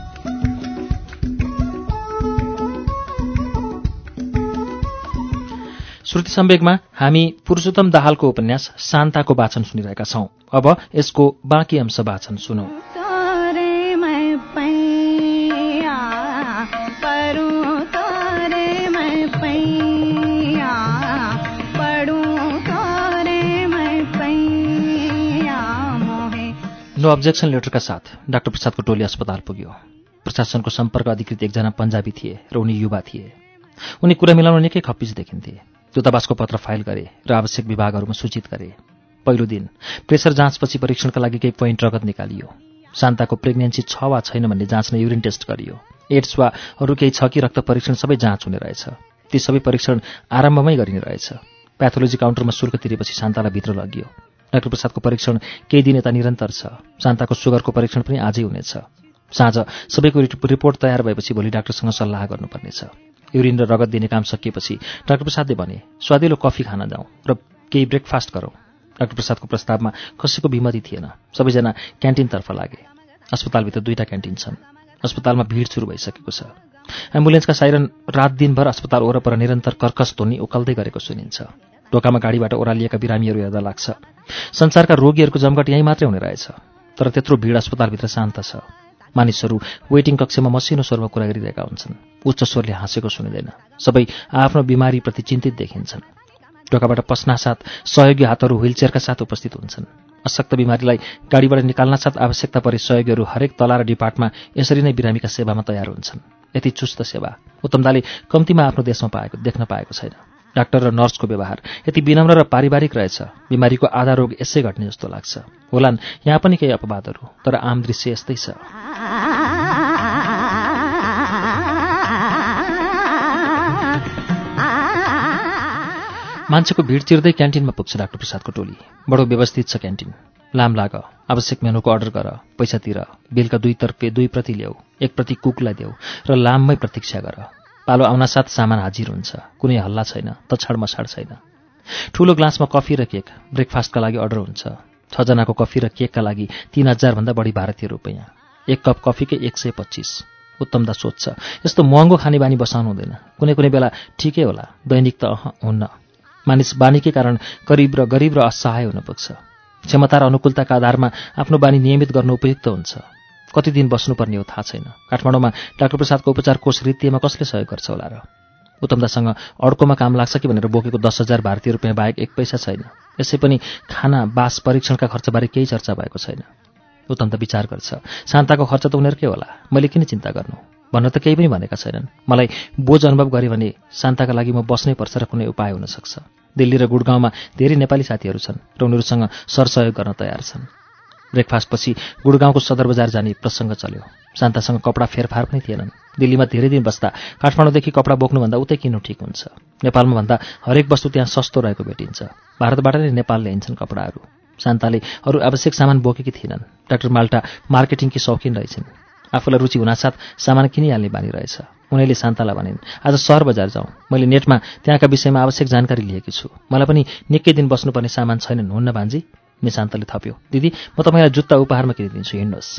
श्रुति सम्वेगमा हामी पुरुषोत्तम दाहालको उपन्यास शान्ताको वाचन सुनिरहेका छौं। अब यसको बाँकी अंश वाचन सुनौं। नो अब्जेक्सन लेटरका साथ डाक्टर प्रसादको टोली अस्पताल पुग्यो। प्रशासनको सम्पर्क अधिकृत एकजना पन्जाबी थिए र उनी युवा थिए। उनी कुरा मिलाउन निकै खप्पिस देखिन्थे। दूतावासको पत्र फाइल गरे र आवश्यक विभागहरूमा सूचित गरे। पहिलो दिन प्रेसर जाँचपछि परीक्षणका लागि केही पोइन्ट रगत निकालियो। शान्ताको प्रेग्नेन्सी छ वा छैन भन्ने जाँच्न युरिन टेस्ट गरियो। एड्स वा अरू केही छ कि रक्त परीक्षण सबै जाँच हुने रहेछ। ती सबै परीक्षण आरम्भमै गरिने रहेछ। प्याथोलोजी काउन्टरमा शुल्क तिरेपछि शान्तालाई भित्र लगियो। डाक्टर प्रसादको परीक्षण केही दिन यता निरन्तर छ। शान्ताको सुगरको परीक्षण पनि आजै हुनेछ। साँझ सबैको रिपोर्ट तयार भएपछि भोलि डाक्टरसँग सल्लाह गर्नुपर्नेछ। युरिन र रगत दिने काम सकिएपछि डाक्टर प्रसादले भने, स्वादिलो कफी खान जाउँ र केही ब्रेकफास्ट गरौँ। डाक्टर प्रसादको प्रस्तावमा कसैको विमति थिएन। सबैजना क्यान्टिनतर्फ लागे। अस्पतालभित्र 2टा क्यान्टिन छन्। अस्पतालमा भिड सुरु भइसकेको छ। एम्बुलेन्सका साइरन रात दिनभर अस्पताल वरपर निरन्तर कर्कश ध्वनि उकल्दै गरेको सुनिन्छ। ढोकामा गाडीबाट ओह्रालिएका बिरामीहरू हेर्दा लाग्छ संसारका रोगीहरूको जमघट यहीँ मात्रै हुने रहेछ। तर त्यत्रो भिड अस्पतालभित्र शान्त छ। मानिसहरू वेटिङ कक्षमा मसिनो स्वरमा कुरा गरिरहेका हुन्छन्। उच्च स्वरले हाँसेको सुनिँदैन। सबै आफ्नो बिमारीप्रति चिन्तित देखिन्छन्। ढोकाबाट पस्नासाथ सहयोगी हातहरू व्हीलचेयरका साथ उपस्थित हुन्छन्। अशक्त बिमारीलाई गाडीबाट निकाल्नासाथ आवश्यकता परे सहयोगीहरू हरेक तला र डिपार्टमा यसरी नै बिरामीका सेवामा तयार हुन्छन्। यति चुस्त सेवा उत्तमदाले कम्तीमा आफ्नो देशमा देख्न पाएको छैन। डाक्टर र नर्सको व्यवहार यति विनम्र र पारिवारिक रहेछ, बिमारीको आधा रोग यसै घट्ने जस्तो लाग्छ। होलान् यहाँ पनि केही अपवादहरू, तर आम दृश्य यस्तै छ। मान्छेको भिड चिर्दै क्यान्टिनमा पुग्छ डाक्टर प्रसादको टोली। बडो व्यवस्थित छ क्यान्टिन। लाम लाग, आवश्यक मेनुको अर्डर गर, पैसा तिर, बिलका 2 प्रति ल्याऊ, 1 प्रति कुकलाई देऊ र लाममै प्रतीक्षा गर। पालो आउनासाथ सामान हाजिर हुन्छ। कुनै हल्ला छैन, तछाड मछाड छैन। ठूलो ग्लासमा कफी र केक ब्रेकफास्टका लागि अर्डर हुन्छ। 6 जनाको कफी र केकका लागि 3000 भन्दा बढी भारतीय रुपैयाँ। 1 कप कफीकै 125। उत्तमदा सोध्छ, यस्तो महँगो खानेबानी बसाउनु हुँदैन। कुनै कुनै बेला ठिकै होला, दैनिक त हुन्न। मानिस बानीकै कारण गरीब र असहाय हुन पुग्छ। क्षमता र अनुकूलताका आधारमा आफ्नो बानी नियमित गर्न उपयुक्त हुन्छ। कति दिन बस्नुपर्ने हो थाहा छैन। काठमाडौँमा डाक्टर प्रसादको उपचार कोष रित्तिएमा कसले सहयोग गर्छ होला र? उत्तमदासँग अड्कोमा काम लाग्छ कि भनेर बोकेको 10,000 भारतीय रुपैयाँ बाहेक 1 पैसा छैन। यसै पनि खाना बास परीक्षणका खर्चबारे केही चर्चा भएको छैन। उत्तम त विचार गर्छ, शान्ताको खर्च त उनीहरूकै होला, मैले किन चिन्ता गर्नु? भन्न त केही पनि भनेका छैनन्। मलाई बोझ अनुभव गरेँ भने शान्ताका लागि म बस्नै पर्छ र कुनै उपाय हुन सक्छ। दिल्ली र गुडगाउँमा धेरै नेपाली साथीहरू छन् र उनीहरूसँग सरसहयोग गर्न तयार छन्। ब्रेकफास्टपछि गुडगाउँको सदर बजार जाने प्रसङ्ग चल्यो। शान्तासँग कपडा फेरफार पनि थिएनन्। दिल्लीमा धेरै दिन बस्दा काठमाडौँदेखि कपडा बोक्नुभन्दा उतै किन्नु ठिक हुन्छ। नेपालमा भन्दा हरेक वस्तु त्यहाँ सस्तो रहेको भेटिन्छ। भारतबाट नै नेपाल ल्याइन्छन् कपडाहरू। शान्ताले अरू आवश्यक सामान बोकेकी थिएनन्। डाक्टर माल्टा मार्केटिङकी शौकिन रहेछन्। आफूलाई रुचि हुनासाथ सामान किनिहाल्ने बानी रहेछ। उनीले शान्तालाई भनिन्, आज सहर बजार जाउँ। मैले नेटमा त्यहाँका विषयमा आवश्यक जानकारी लिएकी छु। मलाई पनि निकै दिन बस्नुपर्ने सामान छैनन्, हुन्न भान्जी? निशान्तले थप्यो, दिदी म तपाईँलाई जुत्ता उपहारमा किनिदिन्छु, हिँड्नुहोस्।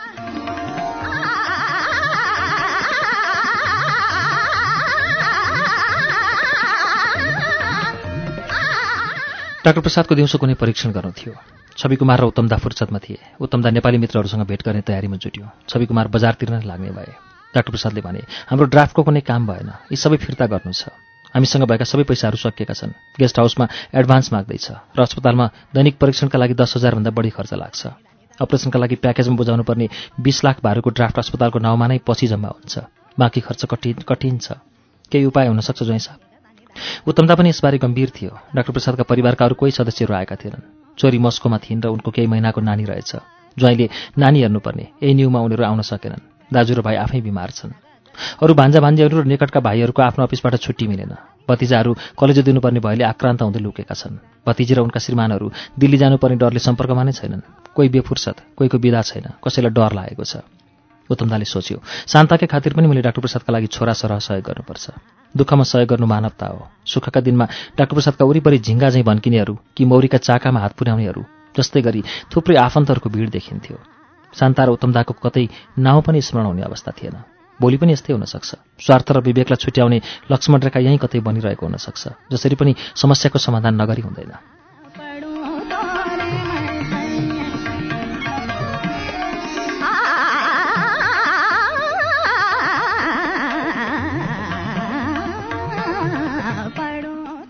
डाक्टर प्रसादको दिउँसो कुनै परीक्षण गर्नु थियो। छविकुमार र उत्तमदा फुर्सदमा थिए। उत्तमदा नेपाली मित्रहरूसँग भेट गर्ने तयारीमा जुट्यो। छविकुमार बजारतिर नै लाग्ने भए। डाक्टर प्रसादले भने, हाम्रो ड्राफ्टको कुनै काम भएन, यी सबै फिर्ता गर्नु छ। हामीसँग भएका सबै पैसाहरू सकिएका छन्। गेस्ट हाउसमा एडभान्स माग्दैछ र अस्पतालमा दैनिक परीक्षणका लागि 10,000 भन्दा बढी खर्च लाग्छ। अपरेसनका लागि प्याकेजमा बुझाउनु पर्ने 20 लाख भारतको ड्राफ्ट अस्पतालको नाउँमा नै पछि जम्मा हुन्छ। बाँकी खर्च कठिन छ। केही उपाय हुन सक्छ ज्वाइँ साहब? उत्तमदा पनि यसबारे गम्भीर थियो। डाक्टर प्रसादका परिवारका अरू कोही सदस्यहरू आएका थिएनन्। छोरी मस्कोमा थिइन् र उनको केही महिनाको नानी रहेछ। ज्वाइँले नानी हेर्नुपर्ने, यही न्युमा उनीहरू आउन सकेनन्। दाजु र भाइ आफै बिमार छन्। अरू भान्जा भान्जीहरू र निकटका भाइहरूको आफ्नो अफिसबाट छुट्टी मिलेन। भतिजाहरू कलेजो दिनुपर्ने भएले आक्रान्त हुँदै लुकेका छन्। भतिजी र उनका श्रीमानहरू दिल्ली जानुपर्ने डरले सम्पर्कमा नै छैनन्। कोही बेफुर्सद, कोहीको बिदा छैन, कसैलाई डर लागेको छ। उत्तमदाले सोच्यो, शान्ताकै खातिर पनि मैले डाक्टर प्रसादका लागि छोरा सरह सहयोग गर्नुपर्छ। दुःखमा सहयोग गर्नु मानवता हो। सुखका दिनमा डाक्टर प्रसादका वरिपरि झिङ्गा झैँ भन्किनेहरू कि मौरीका चाकामा हात पुर्याउनेहरू जस्तै गरी थुप्रै आफन्तहरूको भिड देखिन्थ्यो। शान्ता र उत्तमदाको कतै नाउँ पनि स्मरण हुने अवस्था थिएन। भोलि पनि यस्तै हुन सक्छ। स्वार्थ र विवेकलाई छुट्याउने लक्ष्मण रेखा यहीँ कतै बनिरहेको हुन सक्छ। जसरी पनि समस्याको समाधान नगरी हुँदैन।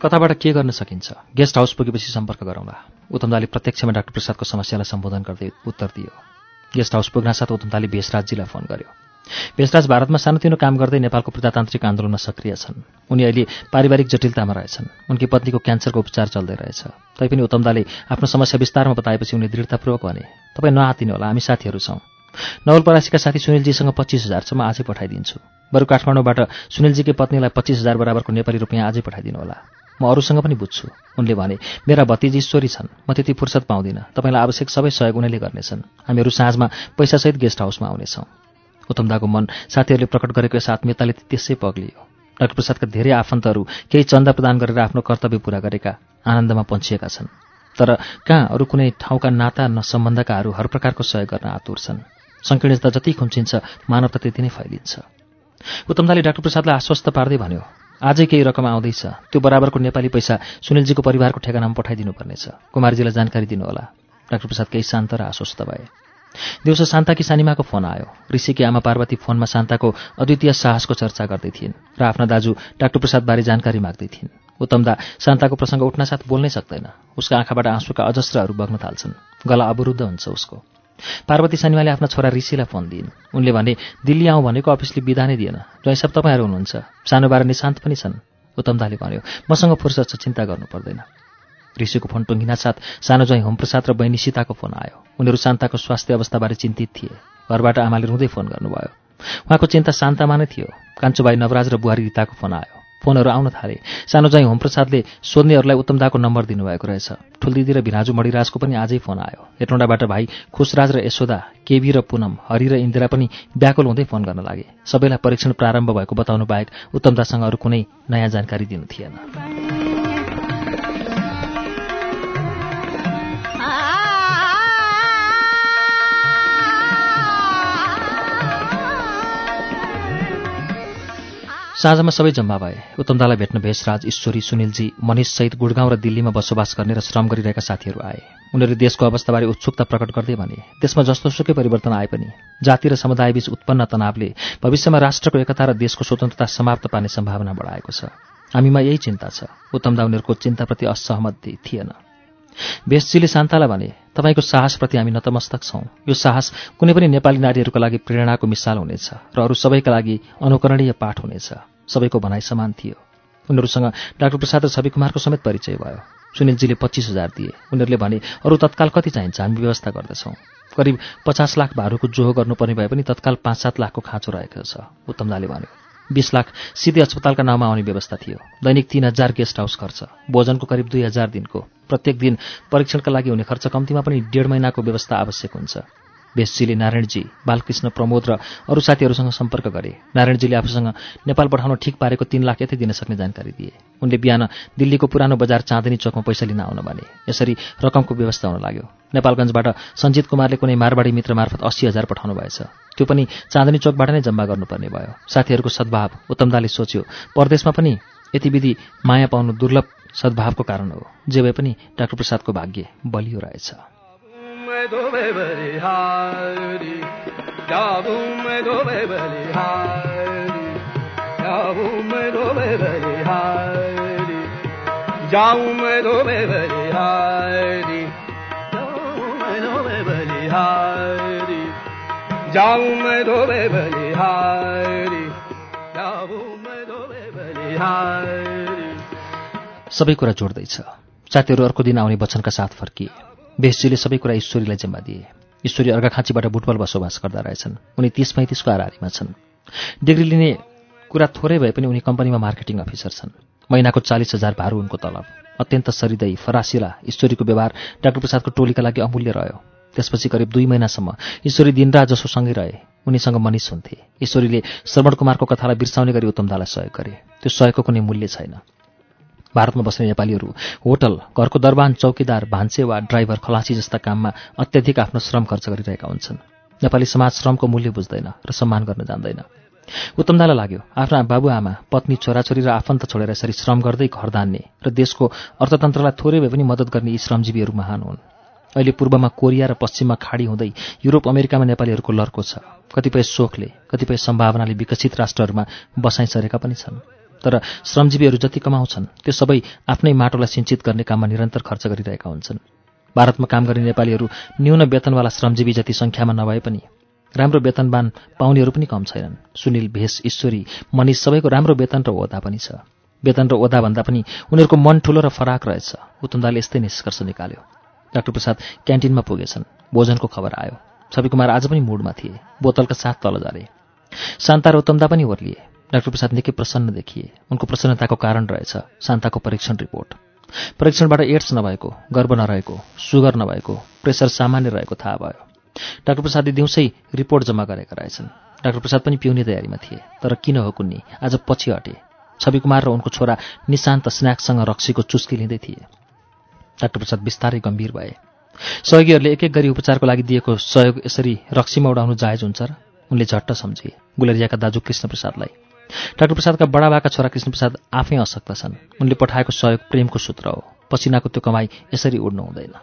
कताबाट के गर्न सकिन्छ? गेस्ट हाउस पुगेपछि सम्पर्क गरौँला। उत्तमदाले प्रत्यक्षमा डाक्टर प्रसादको समस्यालाई सम्बोधन गर्दै उत्तर दियो। गेस्ट हाउस पुग्नासाथ उत्तमदाले भेषराजजीलाई फोन गर्यो। भेषराज भारतमा सानोतिनो काम गर्दै नेपालको प्रजातान्त्रिक आन्दोलनमा सक्रिय छन्। उनी अहिले पारिवारिक जटिलतामा रहेछन्। उनकी पत्नीको क्यान्सरको उपचार चल्दै रहेछ। तैपनि उत्तमदाले आफ्नो समस्या विस्तारमा बताएपछि उनले दृढतापूर्वक भने, तपाईँ नआतिनु होला, हामी साथीहरू छौँ। नवलपरासीका साथी सुनिलजीसँग 25,000 छ, म आजै पठाइदिन्छु। बरु काठमाडौँबाट सुनिलजीकै पत्नीलाई 25,000 बराबरको नेपाली रुपियाँ आजै पठाइदिनु होला। म अरूसँग पनि बुझ्छु। उनले भने, मेरा भतिजी ईश्वरी छन्, म त्यति फुर्सद पाउँदिनँ। तपाईँलाई आवश्यक सबै सहयोग उनीले गर्नेछन्। हामीहरू साँझमा पैसासहित गेस्ट हाउसमा आउनेछौँ। उत्तमदाको मन साथीहरूले प्रकट गरेको यस आत्मीयताले त्यसै पग्लियो। डाक्टर प्रसादका धेरै आफन्तहरू केही चन्दा प्रदान गरेर आफ्नो कर्तव्य पूरा गरेका आनन्दमा पन्छिएका छन्। तर कहाँ अरू कुनै ठाउँका नाता न सम्बन्धकाहरू हर प्रकारको सहयोग गर्न आतुर छन्। संकीर्णता जति खुम्चिन्छ मानवता त्यति नै फैलिन्छ। उत्तमदाले डाक्टर प्रसादलाई आश्वस्त पार्दै भन्यो, आजै केही रकम आउँदैछ, त्यो बराबरको नेपाली पैसा सुनिलजीको परिवारको ठेगानामा पठाइदिनुपर्नेछ। कुमारजीलाई जानकारी दिनुहोला। डाक्टर प्रसाद केही शान्त र आश्वस्त भए। दिउँसो शान्ताकी सानिमाको फोन आयो। ऋषिकी आमा पार्वती फोनमा शान्ताको अद्वितीय साहसको चर्चा गर्दै थिइन् र आफ्ना दाजु डाक्टर प्रसादबारे जानकारी माग्दै थिइन्। उत्तमदा शान्ताको प्रसङ्ग उठ्नासाथ बोल्नै सक्दैन। उसका आँखाबाट आँसुका अजस्रहरू बग्न थाल्छन्। गला अवरुद्ध हुन्छ उसको। पार्वती सानिमाले आफ्ना छोरा ऋषिलाई फोन दिइन्। उनले भने, दिल्ली आउँ भनेको अफिसले बिदा नै दिएन। ज्वाइँ साहब तपाईँहरू हुनुहुन्छ। सानो बारा निशान्त पनि छन्। उत्तमदाले भन्यो, मसँग फुर्सद छ, चिन्ता गर्नु पर्दैन। ऋषिको फोन टुङ्गिना साथ सानो ज्वाइँ होमप्रसाद र बहिनी सीताको फोन आयो। उनीहरू शान्ताको स्वास्थ्य अवस्थाबारे चिन्तित थिए। घरबाट आमाले रुँदै फोन गर्नुभयो। उहाँको चिन्ता शान्तामा नै थियो। कान्छुबाई नवराज र बुहारी रिताको फोन आयो। फोनहरू आउन थाले। सानो ज्वाइँ होमप्रसादले सोध्नेहरूलाई उत्तमदाको नम्बर दिनुभएको रहेछ। ठुलदिदी र भिनाजु मणिराजको पनि आजै फोन आयो। हेटौँडाबाट भाइ खुसराज र यशोदा, केबी र पुनम, हरि र इन्दिरा पनि व्याकुल हुँदै फोन गर्न लागे। सबैलाई परीक्षण प्रारम्भ भएको बताउनु बाहेक उत्तमदासँग अरू कुनै नयाँ जानकारी दिनु थिएन। साँझमा सबै जम्मा भए। उत्तमदालाई भेट्न भेषराज, ईश्वरी, सुनिलजी, मनिषसहित गुडगाउँ र दिल्लीमा बसोबास गर्ने र श्रम गरिरहेका साथीहरू आए। उनीहरूले देशको अवस्थाबारे उत्सुकता प्रकट गर्दै भने, देशमा जस्तोसुकै परिवर्तन आए पनि जाति र समुदायबीच उत्पन्न तनावले भविष्यमा राष्ट्रको एकता र देशको स्वतन्त्रता समाप्त पार्ने सम्भावना बढाएको छ। हामीमा यही चिन्ता छ। उत्तमदा उनीहरूको चिन्ताप्रति असहमत थिएन। भेषजीले शान्तालाई भने, तपाईँको साहसप्रति हामी नतमस्तक छौँ। यो साहस कुनै पनि नेपाली नारीहरूको लागि प्रेरणाको मिसाल हुनेछ र अरू सबैका लागि अनुकरणीय पाठ हुनेछ। सबैको भनाइ समान थियो। उनीहरूसँग डाक्टर प्रसाद र छवि कुमारको समेत परिचय भयो। सुनिलजीले 25,000 दिए। उनीहरूले भने, अरू तत्काल कति चाहिन्छ, हामी व्यवस्था गर्दछौँ। करिब 50 लाख भारूको जोहो गर्नुपर्ने भए पनि तत्काल 5-7 लाखको खाँचो रहेको छ। उत्तमदाले भन्यो, 20 लाख सिधै अस्पतालका नाउँमा आउने व्यवस्था थियो। दैनिक 3,000 गेस्ट हाउस खर्च, भोजनको करिब 2,000 दिनको। प्रत्येक दिन परीक्षणका लागि हुने खर्च कम्तीमा पनि 1.5 महिनाको व्यवस्था आवश्यक हुन्छ। भेषजीले नारायणजी, बालकृष्ण, प्रमोद र अरू साथीहरूसँग सम्पर्क गरे। नारायणजीले आफूसँग नेपाल पठाउन ठिक पारेको 3 लाख यतै दिन सक्ने जानकारी दिए। उनले बिहान दिल्लीको पुरानो बजार चाँदनी चौकमा पैसा लिन आउन भने। यसरी रकमको व्यवस्था हुन लाग्यो। नेपालगञ्जबाट सञ्जित कुमारले कुनै मारवाडी मित्र मार्फत 80,000 पठाउनु भएछ। त्यो पनि चाँदनी चौकबाट नै जम्मा गर्नुपर्ने भयो। साथीहरूको सद्भाव। उत्तमदाले सोच्यो, परदेशमा पनि यति विधि माया पाउनु दुर्लभ सद्भावको कारण हो। जे भए पनि डाक्टर प्रसादको भाग्य बलियो रहेछ। सबै कुरा जोड्दैछ। साथीहरू अर्को दिन आउने वचनका साथ फर्किए। भेषजीले सबै कुरा ईश्वरीलाई जिम्मा दिए। ईश्वरी अर्घाखाँचीबाट बुटवल बसोबास गर्दा रहेछन्। उनी 30-35 को हाराहारीमा छन्। डिग्री लिने कुरा थोरै भए पनि उनी कम्पनीमा मार्केटिङ अफिसर छन्। महिनाको 40,000 भारू उनको तलब। अत्यन्त सरिदै फरासिला ईश्वरीको व्यवहार डाक्टर प्रसादको टोलीका लागि अमूल्य रह्यो। त्यसपछि करिब 2 महिनासम्म ईश्वरी दिनरात जसो सँगै रहे। उनीसँग मनिष हुन्थे। ईश्वरीले श्रवण कुमारको कथालाई बिर्साउने गरी उत्तमदालाई सहयोग गरे। त्यो सहयोगको कुनै मूल्य छैन। भारतमा बस्ने नेपालीहरू होटल, घरको दरबान, चौकीदार, भान्से वा ड्राइभर, खलासी जस्ता काममा अत्यधिक आफ्नो श्रम खर्च गरिरहेका हुन्छन्। नेपाली समाज श्रमको मूल्य बुझ्दैन र सम्मान गर्न जान्दैन। उत्तमदालाई लाग्यो, आफ्ना बाबुआमा, पत्नी, छोराछोरी र आफन्त छोडेर यसरी श्रम गर्दै घर धान्ने र देशको अर्थतन्त्रलाई थोरै भए पनि मद्दत गर्ने यी श्रमजीवीहरू महान हुन्। अहिले पूर्वमा कोरिया र पश्चिममा खाडी हुँदै युरोप अमेरिकामा नेपालीहरूको लर्को छ। कतिपय सोखले, कतिपय सम्भावनाले विकसित राष्ट्रहरूमा बसाइँ सरेका पनि छन्। तर श्रमजीवीहरू जति कमाउँछन् त्यो सबै आफ्नै माटोलाई सिञ्चित गर्ने काममा निरन्तर खर्च गरिरहेका हुन्छन्। भारतमा काम गर्ने नेपालीहरू न्यून वेतनवाला श्रमजीवी जति सङ्ख्यामा नभए पनि राम्रो वेतनमान पाउनेहरू पनि कम छैनन्। सुनिल, भेष, ईश्वरी, मनिष सबैको राम्रो वेतन र ओहदा पनि छ। वेतन र ओहदा भन्दा पनि उनीहरूको मन ठुलो र फराक रहेछ। उत्तमदाले यस्तै निष्कर्ष निकाल्यो। डाक्टर प्रसाद क्यान्टिनमा पुगेछन्। भोजनको खबर आयो। छविकुमार आज पनि मुडमा थिए। बोतलका साथ तल झारे। शान्ता र उत्तमदा पनि ओर्लिए। डाक्टर प्रसाद निकै प्रसन्न देखिए। उनको प्रसन्नताको कारण रहेछ शान्ताको परीक्षण रिपोर्ट। परीक्षणबाट एड्स नभएको, गर्भ नरहेको, सुगर नभएको, प्रेसर सामान्य रहेको थाहा भयो। डाक्टर प्रसादले दिउँसै रिपोर्ट जम्मा गरेका रहेछन्। डाक्टर प्रसाद पनि पिउने तयारीमा थिए। तर किन हो कुन्नी आज पछि हटे। छविकुमार र उनको छोरा निशान्त स्न्याक्ससँग रक्सीको चुस्की लिँदै थिए। डाक्टर प्रसाद बिस्तारै गम्भीर भए। सहयोगीहरूले एक एक गरी उपचारको लागि दिएको सहयोग यसरी रक्सीमा उडाउनु जायज हुन्छ र? उनले झट्ट सम्झे गुलरियाका दाजु कृष्णप्रसादलाई। डाक्टर प्रसादका बडाबाका छोरा कृष्णप्रसाद आफै अशक्त छन्। उनले पठाएको सहयोग प्रेमको सूत्र हो। पसिनाको त्यो कमाई यसरी उड्नु हुँदैन।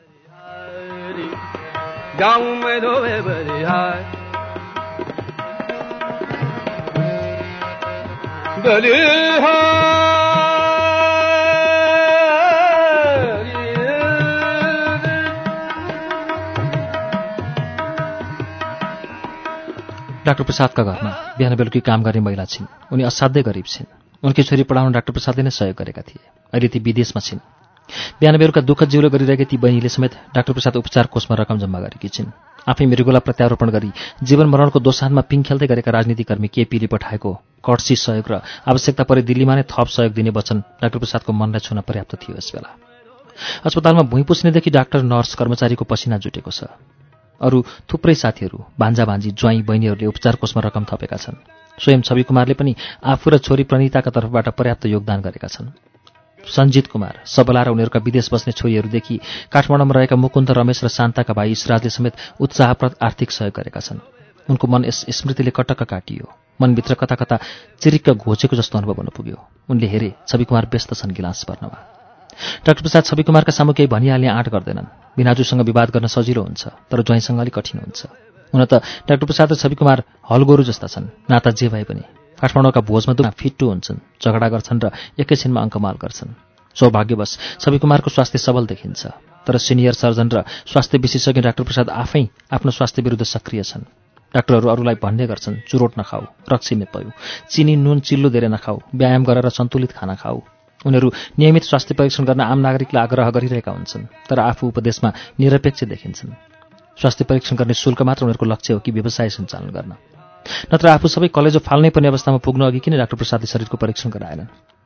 डाक्टर प्रसादका घरमा बिहान बेलुकी काम गर्ने महिला छिन्। उनी असाध्यै गरिब छिन्। उनकी छोरी पढाउन डाक्टर प्रसादले नै सहयोग गरेका थिए। अहिले ती विदेशमा छिन्। बिहान बेलुका दुःख जिउलो गरिरहेकी ती बहिनीले समेत डाक्टर प्रसाद उपचार कोषमा रकम जम्मा गरेकी छिन्। आफै मृगोला प्रत्यारोपण गरी जीवन मरणको दोसान्धमा पिङ खेल्दै गरेका राजनीतिकर्मी केपीले पठाएको कड्सी सहयोग र आवश्यकता परे दिल्लीमा नै थप सहयोग दिने वचन डाक्टर प्रसादको मनलाई छुन पर्याप्त थियो। यसबेला अस्पतालमा भुइँ पुस्नेदेखि डाक्टर, नर्स, कर्मचारीको पसिना जुटेको छ। अरू थुप्रै साथीहरू, भान्जा भान्जी, ज्वाइँ बहिनीहरूले उपचार कोषमा रकम थपेका छन्। स्वयं छविकुमारले पनि आफू र छोरी प्रणिताका तर्फबाट पर्याप्त योगदान गरेका छन्। सञ्जित कुमार, सबला र उनीहरूका विदेश बस्ने छोरीहरूदेखि काठमाडौँमा रहेका मुकुन्द, रमेश र शान्ताका भाइ ईशराजले समेत उत्साहप्रद आर्थिक सहयोग गरेका छन्। उनको मन यस स्मृतिले कटक्क काटियो। मनभित्र कता कता चिरिक्क घोचेको जस्तो अनुभव हुन पुग्यो। उनले हेरे छविकुमार व्यस्त छन् गिलास भर्नमा। डाक्टर प्रसाद छविकुमारका सामु केही भनिहाल्ने आँट गर्दैनन्। बिनाजुसँग विवाद गर्न सजिलो हुन्छ, तर ज्वाइँसँग अलिक कठिन हुन्छ। हुन त डाक्टर प्रसाद र छविकुमार हलगोरु जस्ता छन्। नाता जे भए पनि काठमाडौँका भोजमा दुई फिट्टु हुन्छन्, झगडा गर्छन् र एकैछिनमा अङ्कमाल गर्छन्। सौभाग्यवश छविकुमारको स्वास्थ्य सबल देखिन्छ। तर सिनियर सर्जन र स्वास्थ्य विशेषज्ञ डाक्टर प्रसाद आफै आफ्नो स्वास्थ्य विरुद्ध सक्रिय छन्। डाक्टरहरू अरूलाई भन्ने गर्छन् चुरोट नखाऊ, रक्सी नपिऊ, चिनी नुन चिल्लो धेरै नखाऊ, व्यायाम गरेर सन्तुलित खाना खाऊ। उनीहरू नियमित स्वास्थ्य परीक्षण गर्न आम नागरिकलाई आग्रह गरिरहेका हुन्छन्, तर आफू उपदेशमा निरपेक्ष देखिन्छन्। स्वास्थ्य परीक्षण गर्ने शुल्क मात्र उनीहरूको लक्ष्य हो कि व्यवसाय सञ्चालन गर्न? नत्र आफू सबै कलेजो फाल्नै पर्ने अवस्थामा पुग्नु अघि किन डाक्टर प्रसादले शरीरको परीक्षण गराएनन्?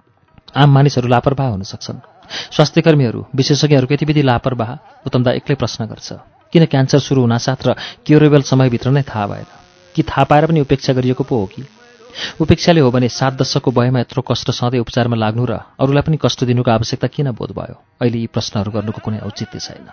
आम मानिसहरू लापरवाह हुन सक्छन्। स्वास्थ्यकर्मीहरू, विशेषज्ञहरू यतिविधि लापरवाह? उत्तमदा एक्लै प्रश्न गर्छ। किन क्यान्सर सुरु हुनासाथ र क्योरेबल समयभित्र नै थाहा भएन? कि थाहा पाएर पनि उपेक्षा गरिएको पो हो कि? उपेक्षाले हो भने 7 दशकको वयमा यत्रो कष्ट सधैँ उपचारमा लाग्नु र अरूलाई पनि कष्ट दिनुको आवश्यकता किन बोध भयो? अहिले यी प्रश्नहरू गर्नुको कुनै औचित्य छैन।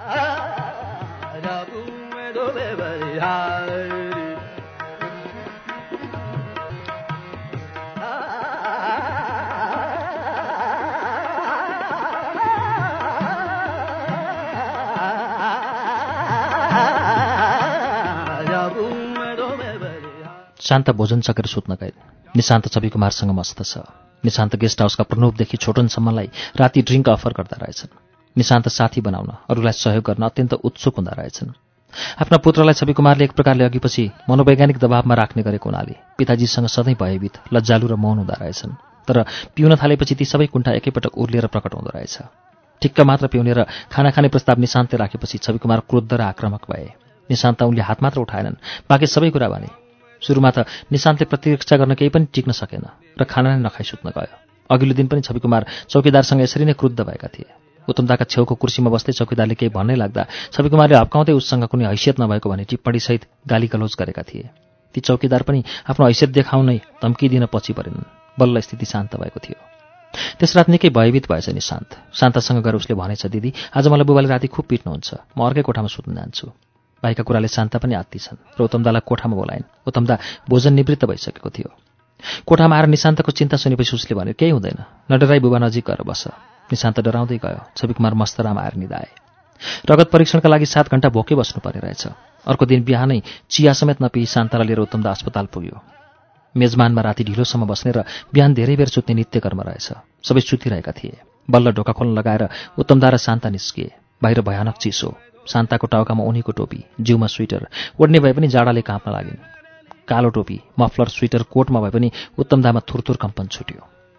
शान्त भोजन सकेर सुत्न गए। निशान्त छविकुमारसँग मस्त छ। निशान्त गेस्ट हाउसका प्रणोपदेखि छोटनसम्मलाई राति ड्रिङ्क अफर गर्दा रहेछन्। निशान्त साथी बनाउन, अरूलाई सहयोग गर्न अत्यन्त उत्सुक हुँदा रहेछन्। आफ्ना पुत्रलाई छविकुमारले एक प्रकारले अघिपछि मनोवैज्ञानिक दबावमा राख्ने गरेको हुनाले पिताजीसँग सधैँ भयभीत, लज्जालु र मौन हुँदा रहेछन्। तर पिउन थालेपछि ती सबै कुण्ठा एकैपटक उर्लिएर प्रकट हुँदो रहेछ। ठिक्क मात्र पिउने र खाना खाने प्रस्ताव निशान्तले राखेपछि छविकुमार क्रुद्ध र आक्रामक भए। निशान्त उनले हात मात्र उठाएनन्, बाँकी सबै कुरा भने। सुरुमा त निशान्तले प्रतिरक्षा गर्न केही पनि टिक्न सकेन र खाना नै नखाई सुत्न गयो। अघिल्लो दिन पनि छविकुमार चौकीदारसँग यसरी नै क्रुद्ध भएका थिए। उत्तमदाका छेउको कुर्सीमा बस्दै चौकीदारले केही भन्नै लाग्दा छविकुमारले हप्काउँदै उससँग कुनै हैसियत नभएको भने टिप्पणीसहित गालीगलोज गरेका थिए। ती चौकीदार पनि आफ्नो हैसियत देखाउनै धम्की दिन पछि परेनन्। बल्ल स्थिति शान्त भएको थियो। त्यस रात निकै भयभीत भएछ निशान्त। शान्तासँग गएर उसले भनेछ, दिदी आज मलाई बुबाले राति खुब पिट्नुहुन्छ, म अर्कै कोठामा सुत्न जान्छु। भाइका कुराले शान्ता पनि आत्ती छन् र उत्तमदालाई कोठामा बोलाइन्। उत्तमदा भोजन निवृत्त भइसकेको थियो। कोठामा आएर निशान्तको चिन्ता सुनेपछि उसले भन्यो, केही हुँदैन, नडराई बुबा नजिक गएर बस। निशान्त डराउँदै गयो। छविकुमार मस्तराम आएर निधाए। रगत परीक्षणका लागि 7 घण्टा भोकै बस्नुपर्ने रहेछ। अर्को दिन बिहानै चिया समेत नपिई शान्तालाई लिएर उत्तमदा अस्पताल पुग्यो। मेजमानमा राति ढिलोसम्म बस्ने र बिहान धेरै बेर सुत्ने नित्य कर्म रहेछ। सबै सुतिरहेका थिए। बल्ल ढोका खोल्न लगाएर उत्तमदा र शान्ता निस्किए। बाहिर भयानक चिसो। शान्ताको टाउकामा ऊनीको टोपी, जिउमा स्वेटर, ओड्ने भए पनि जाडाले काँप्न लागिन्। कालो टोपी, मफलर, स्वेटर, कोटमा भए पनि उत्तमदामा थुरथुर कम्पन छुट्यो।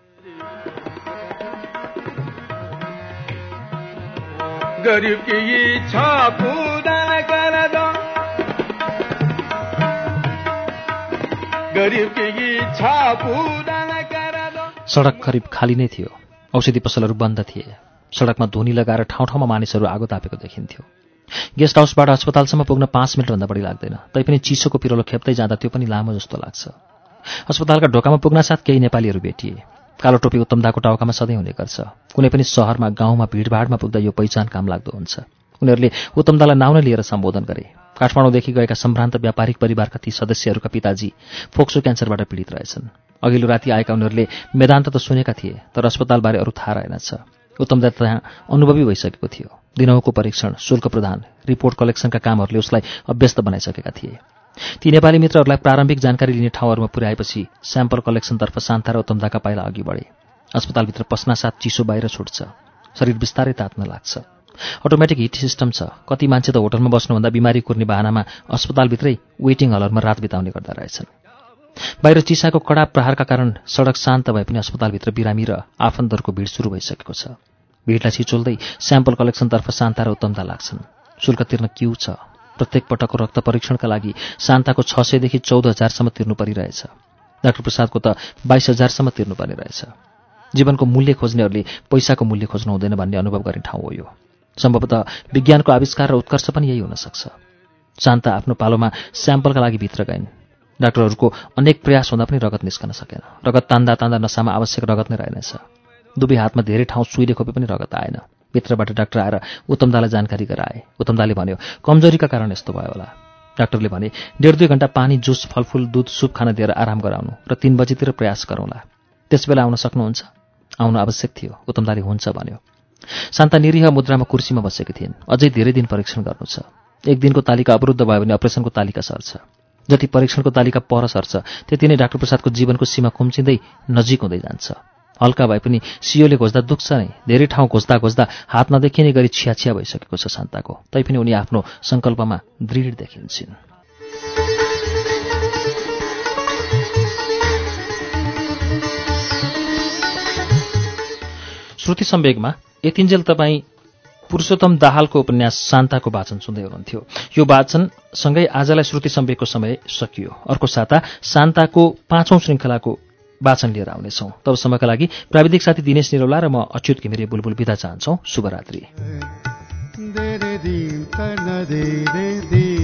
सडक करिब खाली नै थियो। औषधि पसलहरू बन्द थिए। सडकमा धुनी लगाएर ठाउँ ठाउँमा मानिसहरू आगो तापेको देखिन्थ्यो। गेस्ट हाउसबाट अस्पतालसम्म पुग्न 5 मिनटभन्दा बढी लाग्दैन। तैपनि चिसोको पिरोलो खेप्दै जाँदा त्यो पनि लामो जस्तो लाग्छ। अस्पतालका ढोकामा पुग्नासाथ केही नेपालीहरू भेटिए। कालो टोपी उत्तमदाको टाउकामा सधैँ हुने गर्छ। कुनै पनि सहरमा, गाउँमा, भिडभाडमा पुग्दा यो पहिचान काम लाग्दो हुन्छ। उनीहरूले उत्तमदालाई नाउँ लिएर सम्बोधन गरे। काठमाडौँदेखि गएका सम्भ्रान्त व्यापारिक परिवारका ती सदस्यहरूका पिताजी फोक्सो क्यान्सरबाट पीडित रहेछन्। अघिल्लो राति आएका उनीहरूले मेदान्त त सुनेका थिए, तर अस्पतालबारे अरू थाहा रहेनछ। उत्तमदा त्यहाँ अनुभवी भइसकेको थियो। दिनहुँको परीक्षण, शुल्क प्रदान, रिपोर्ट कलेक्सनका कामहरूले उसलाई अभ्यस्त बनाइसकेका थिए। ती नेपाली मित्रहरूलाई प्रारम्भिक जानकारी लिने ठाउँहरूमा पुर्याएपछि स्याम्पल कलेक्सनतर्फ शान्ता र उत्तमदाका पाइला अघि बढे। अस्पतालभित्र पस्नासाथ चिसो बाहिर छुट्छ। शरीर बिस्तारै तात्न लाग्छ। अटोमेटिक हिट सिस्टम छ। कति मान्छे त होटलमा बस्नुभन्दा बिमारी कुर्ने बहानामा अस्पतालभित्रै वेटिङ हलहरूमा रात बिताउने गर्दा रहेछन्। बाहिर चिसाको कडा प्रहारका कारण सडक शान्त भए पनि अस्पतालभित्र बिरामी र आफन्तहरूको भिड सुरु भइसकेको छ। भिडलाई छिचोल्दै स्याम्पल कलेक्सनतर्फ शान्ता र उत्तमदा लाग्छन्। शुल्क तिर्न क्यू छ। प्रत्येक पटकको रक्त परीक्षणका लागि शान्ताको 600 देखि 14,000सम्म तिर्नु परिरहेछ। डाक्टर प्रसादको त 22,000सम्म तिर्नुपर्ने रहेछ। जीवनको मूल्य खोज्नेहरूले पैसाको मूल्य खोज्नु हुँदैन भन्ने अनुभव गर्ने ठाउँ हो यो। सम्भवतः विज्ञानको आविष्कार र उत्कर्ष पनि यही हुन सक्छ। शान्ता आफ्नो पालोमा स्याम्पलका लागि भित्र गइन्। डाक्टरहरूको अनेक प्रयास हुँदा पनि रगत निस्कन सकेन। रगत तान्दा तान्दा नसामा आवश्यक रगत नै रहेनछ। दुवै हातमा धेरै ठाउँ सुईले खोपे पनि रगत आएन। भित्रबाट डाक्टर आएर उत्तमदालाई जानकारी गराए। उत्तमदाले भन्यो, कमजोरीका कारण यस्तो भयो होला। डाक्टरले भने, 1.5-2 घण्टा पानी, जुस, फलफुल, दुध, सुप खान दिएर आराम गराउनु र 3 बजेतिर प्रयास गरौँला। त्यसबेला आउन सक्नुहुन्छ? आउनु आवश्यक थियो। उत्तमदाले हुन्छ भन्यो। शान्ता निरीह मुद्रामा कुर्सीमा बसेकी थिइन्। अझै धेरै दिन परीक्षण गर्नु छ। एक दिनको तालिका अवरुद्ध भयो भने अपरेसनको तालिका सर्छ। जति परीक्षणको तालिका पर सर्छ त्यति नै डाक्टर प्रसादको जीवनको सीमा खुम्चिँदै नजिक हुँदै जान्छ। हल्का भए पनि सियोले खोज्दा दुख्छ नै। धेरै ठाउँ खोज्दा खोज्दा हात नदेखिने गरी छिया भइसकेको छ शान्ताको। तैपनि उनी आफ्नो सङ्कल्पमा दृढ देखिन्छन्। श्रुति सम्वेगमा यतिन्जेल तपाईँ पुरुषोत्तम दाहालको उपन्यास शान्ताको वाचन सुन्दै हुनुहुन्थ्यो। यो वाचनसँगै आजलाई श्रुति सम्वेगको समय सकियो। अर्को साता शान्ताको 5औं श्रृङ्खलाको वाचन लिएर आउनेछौँ। तबसम्मका लागि प्राविधिक साथी दिनेश निरौला र म अच्युत घिमिरे बुलबुल बिदा चाहन्छौँ। शुभरात्रि।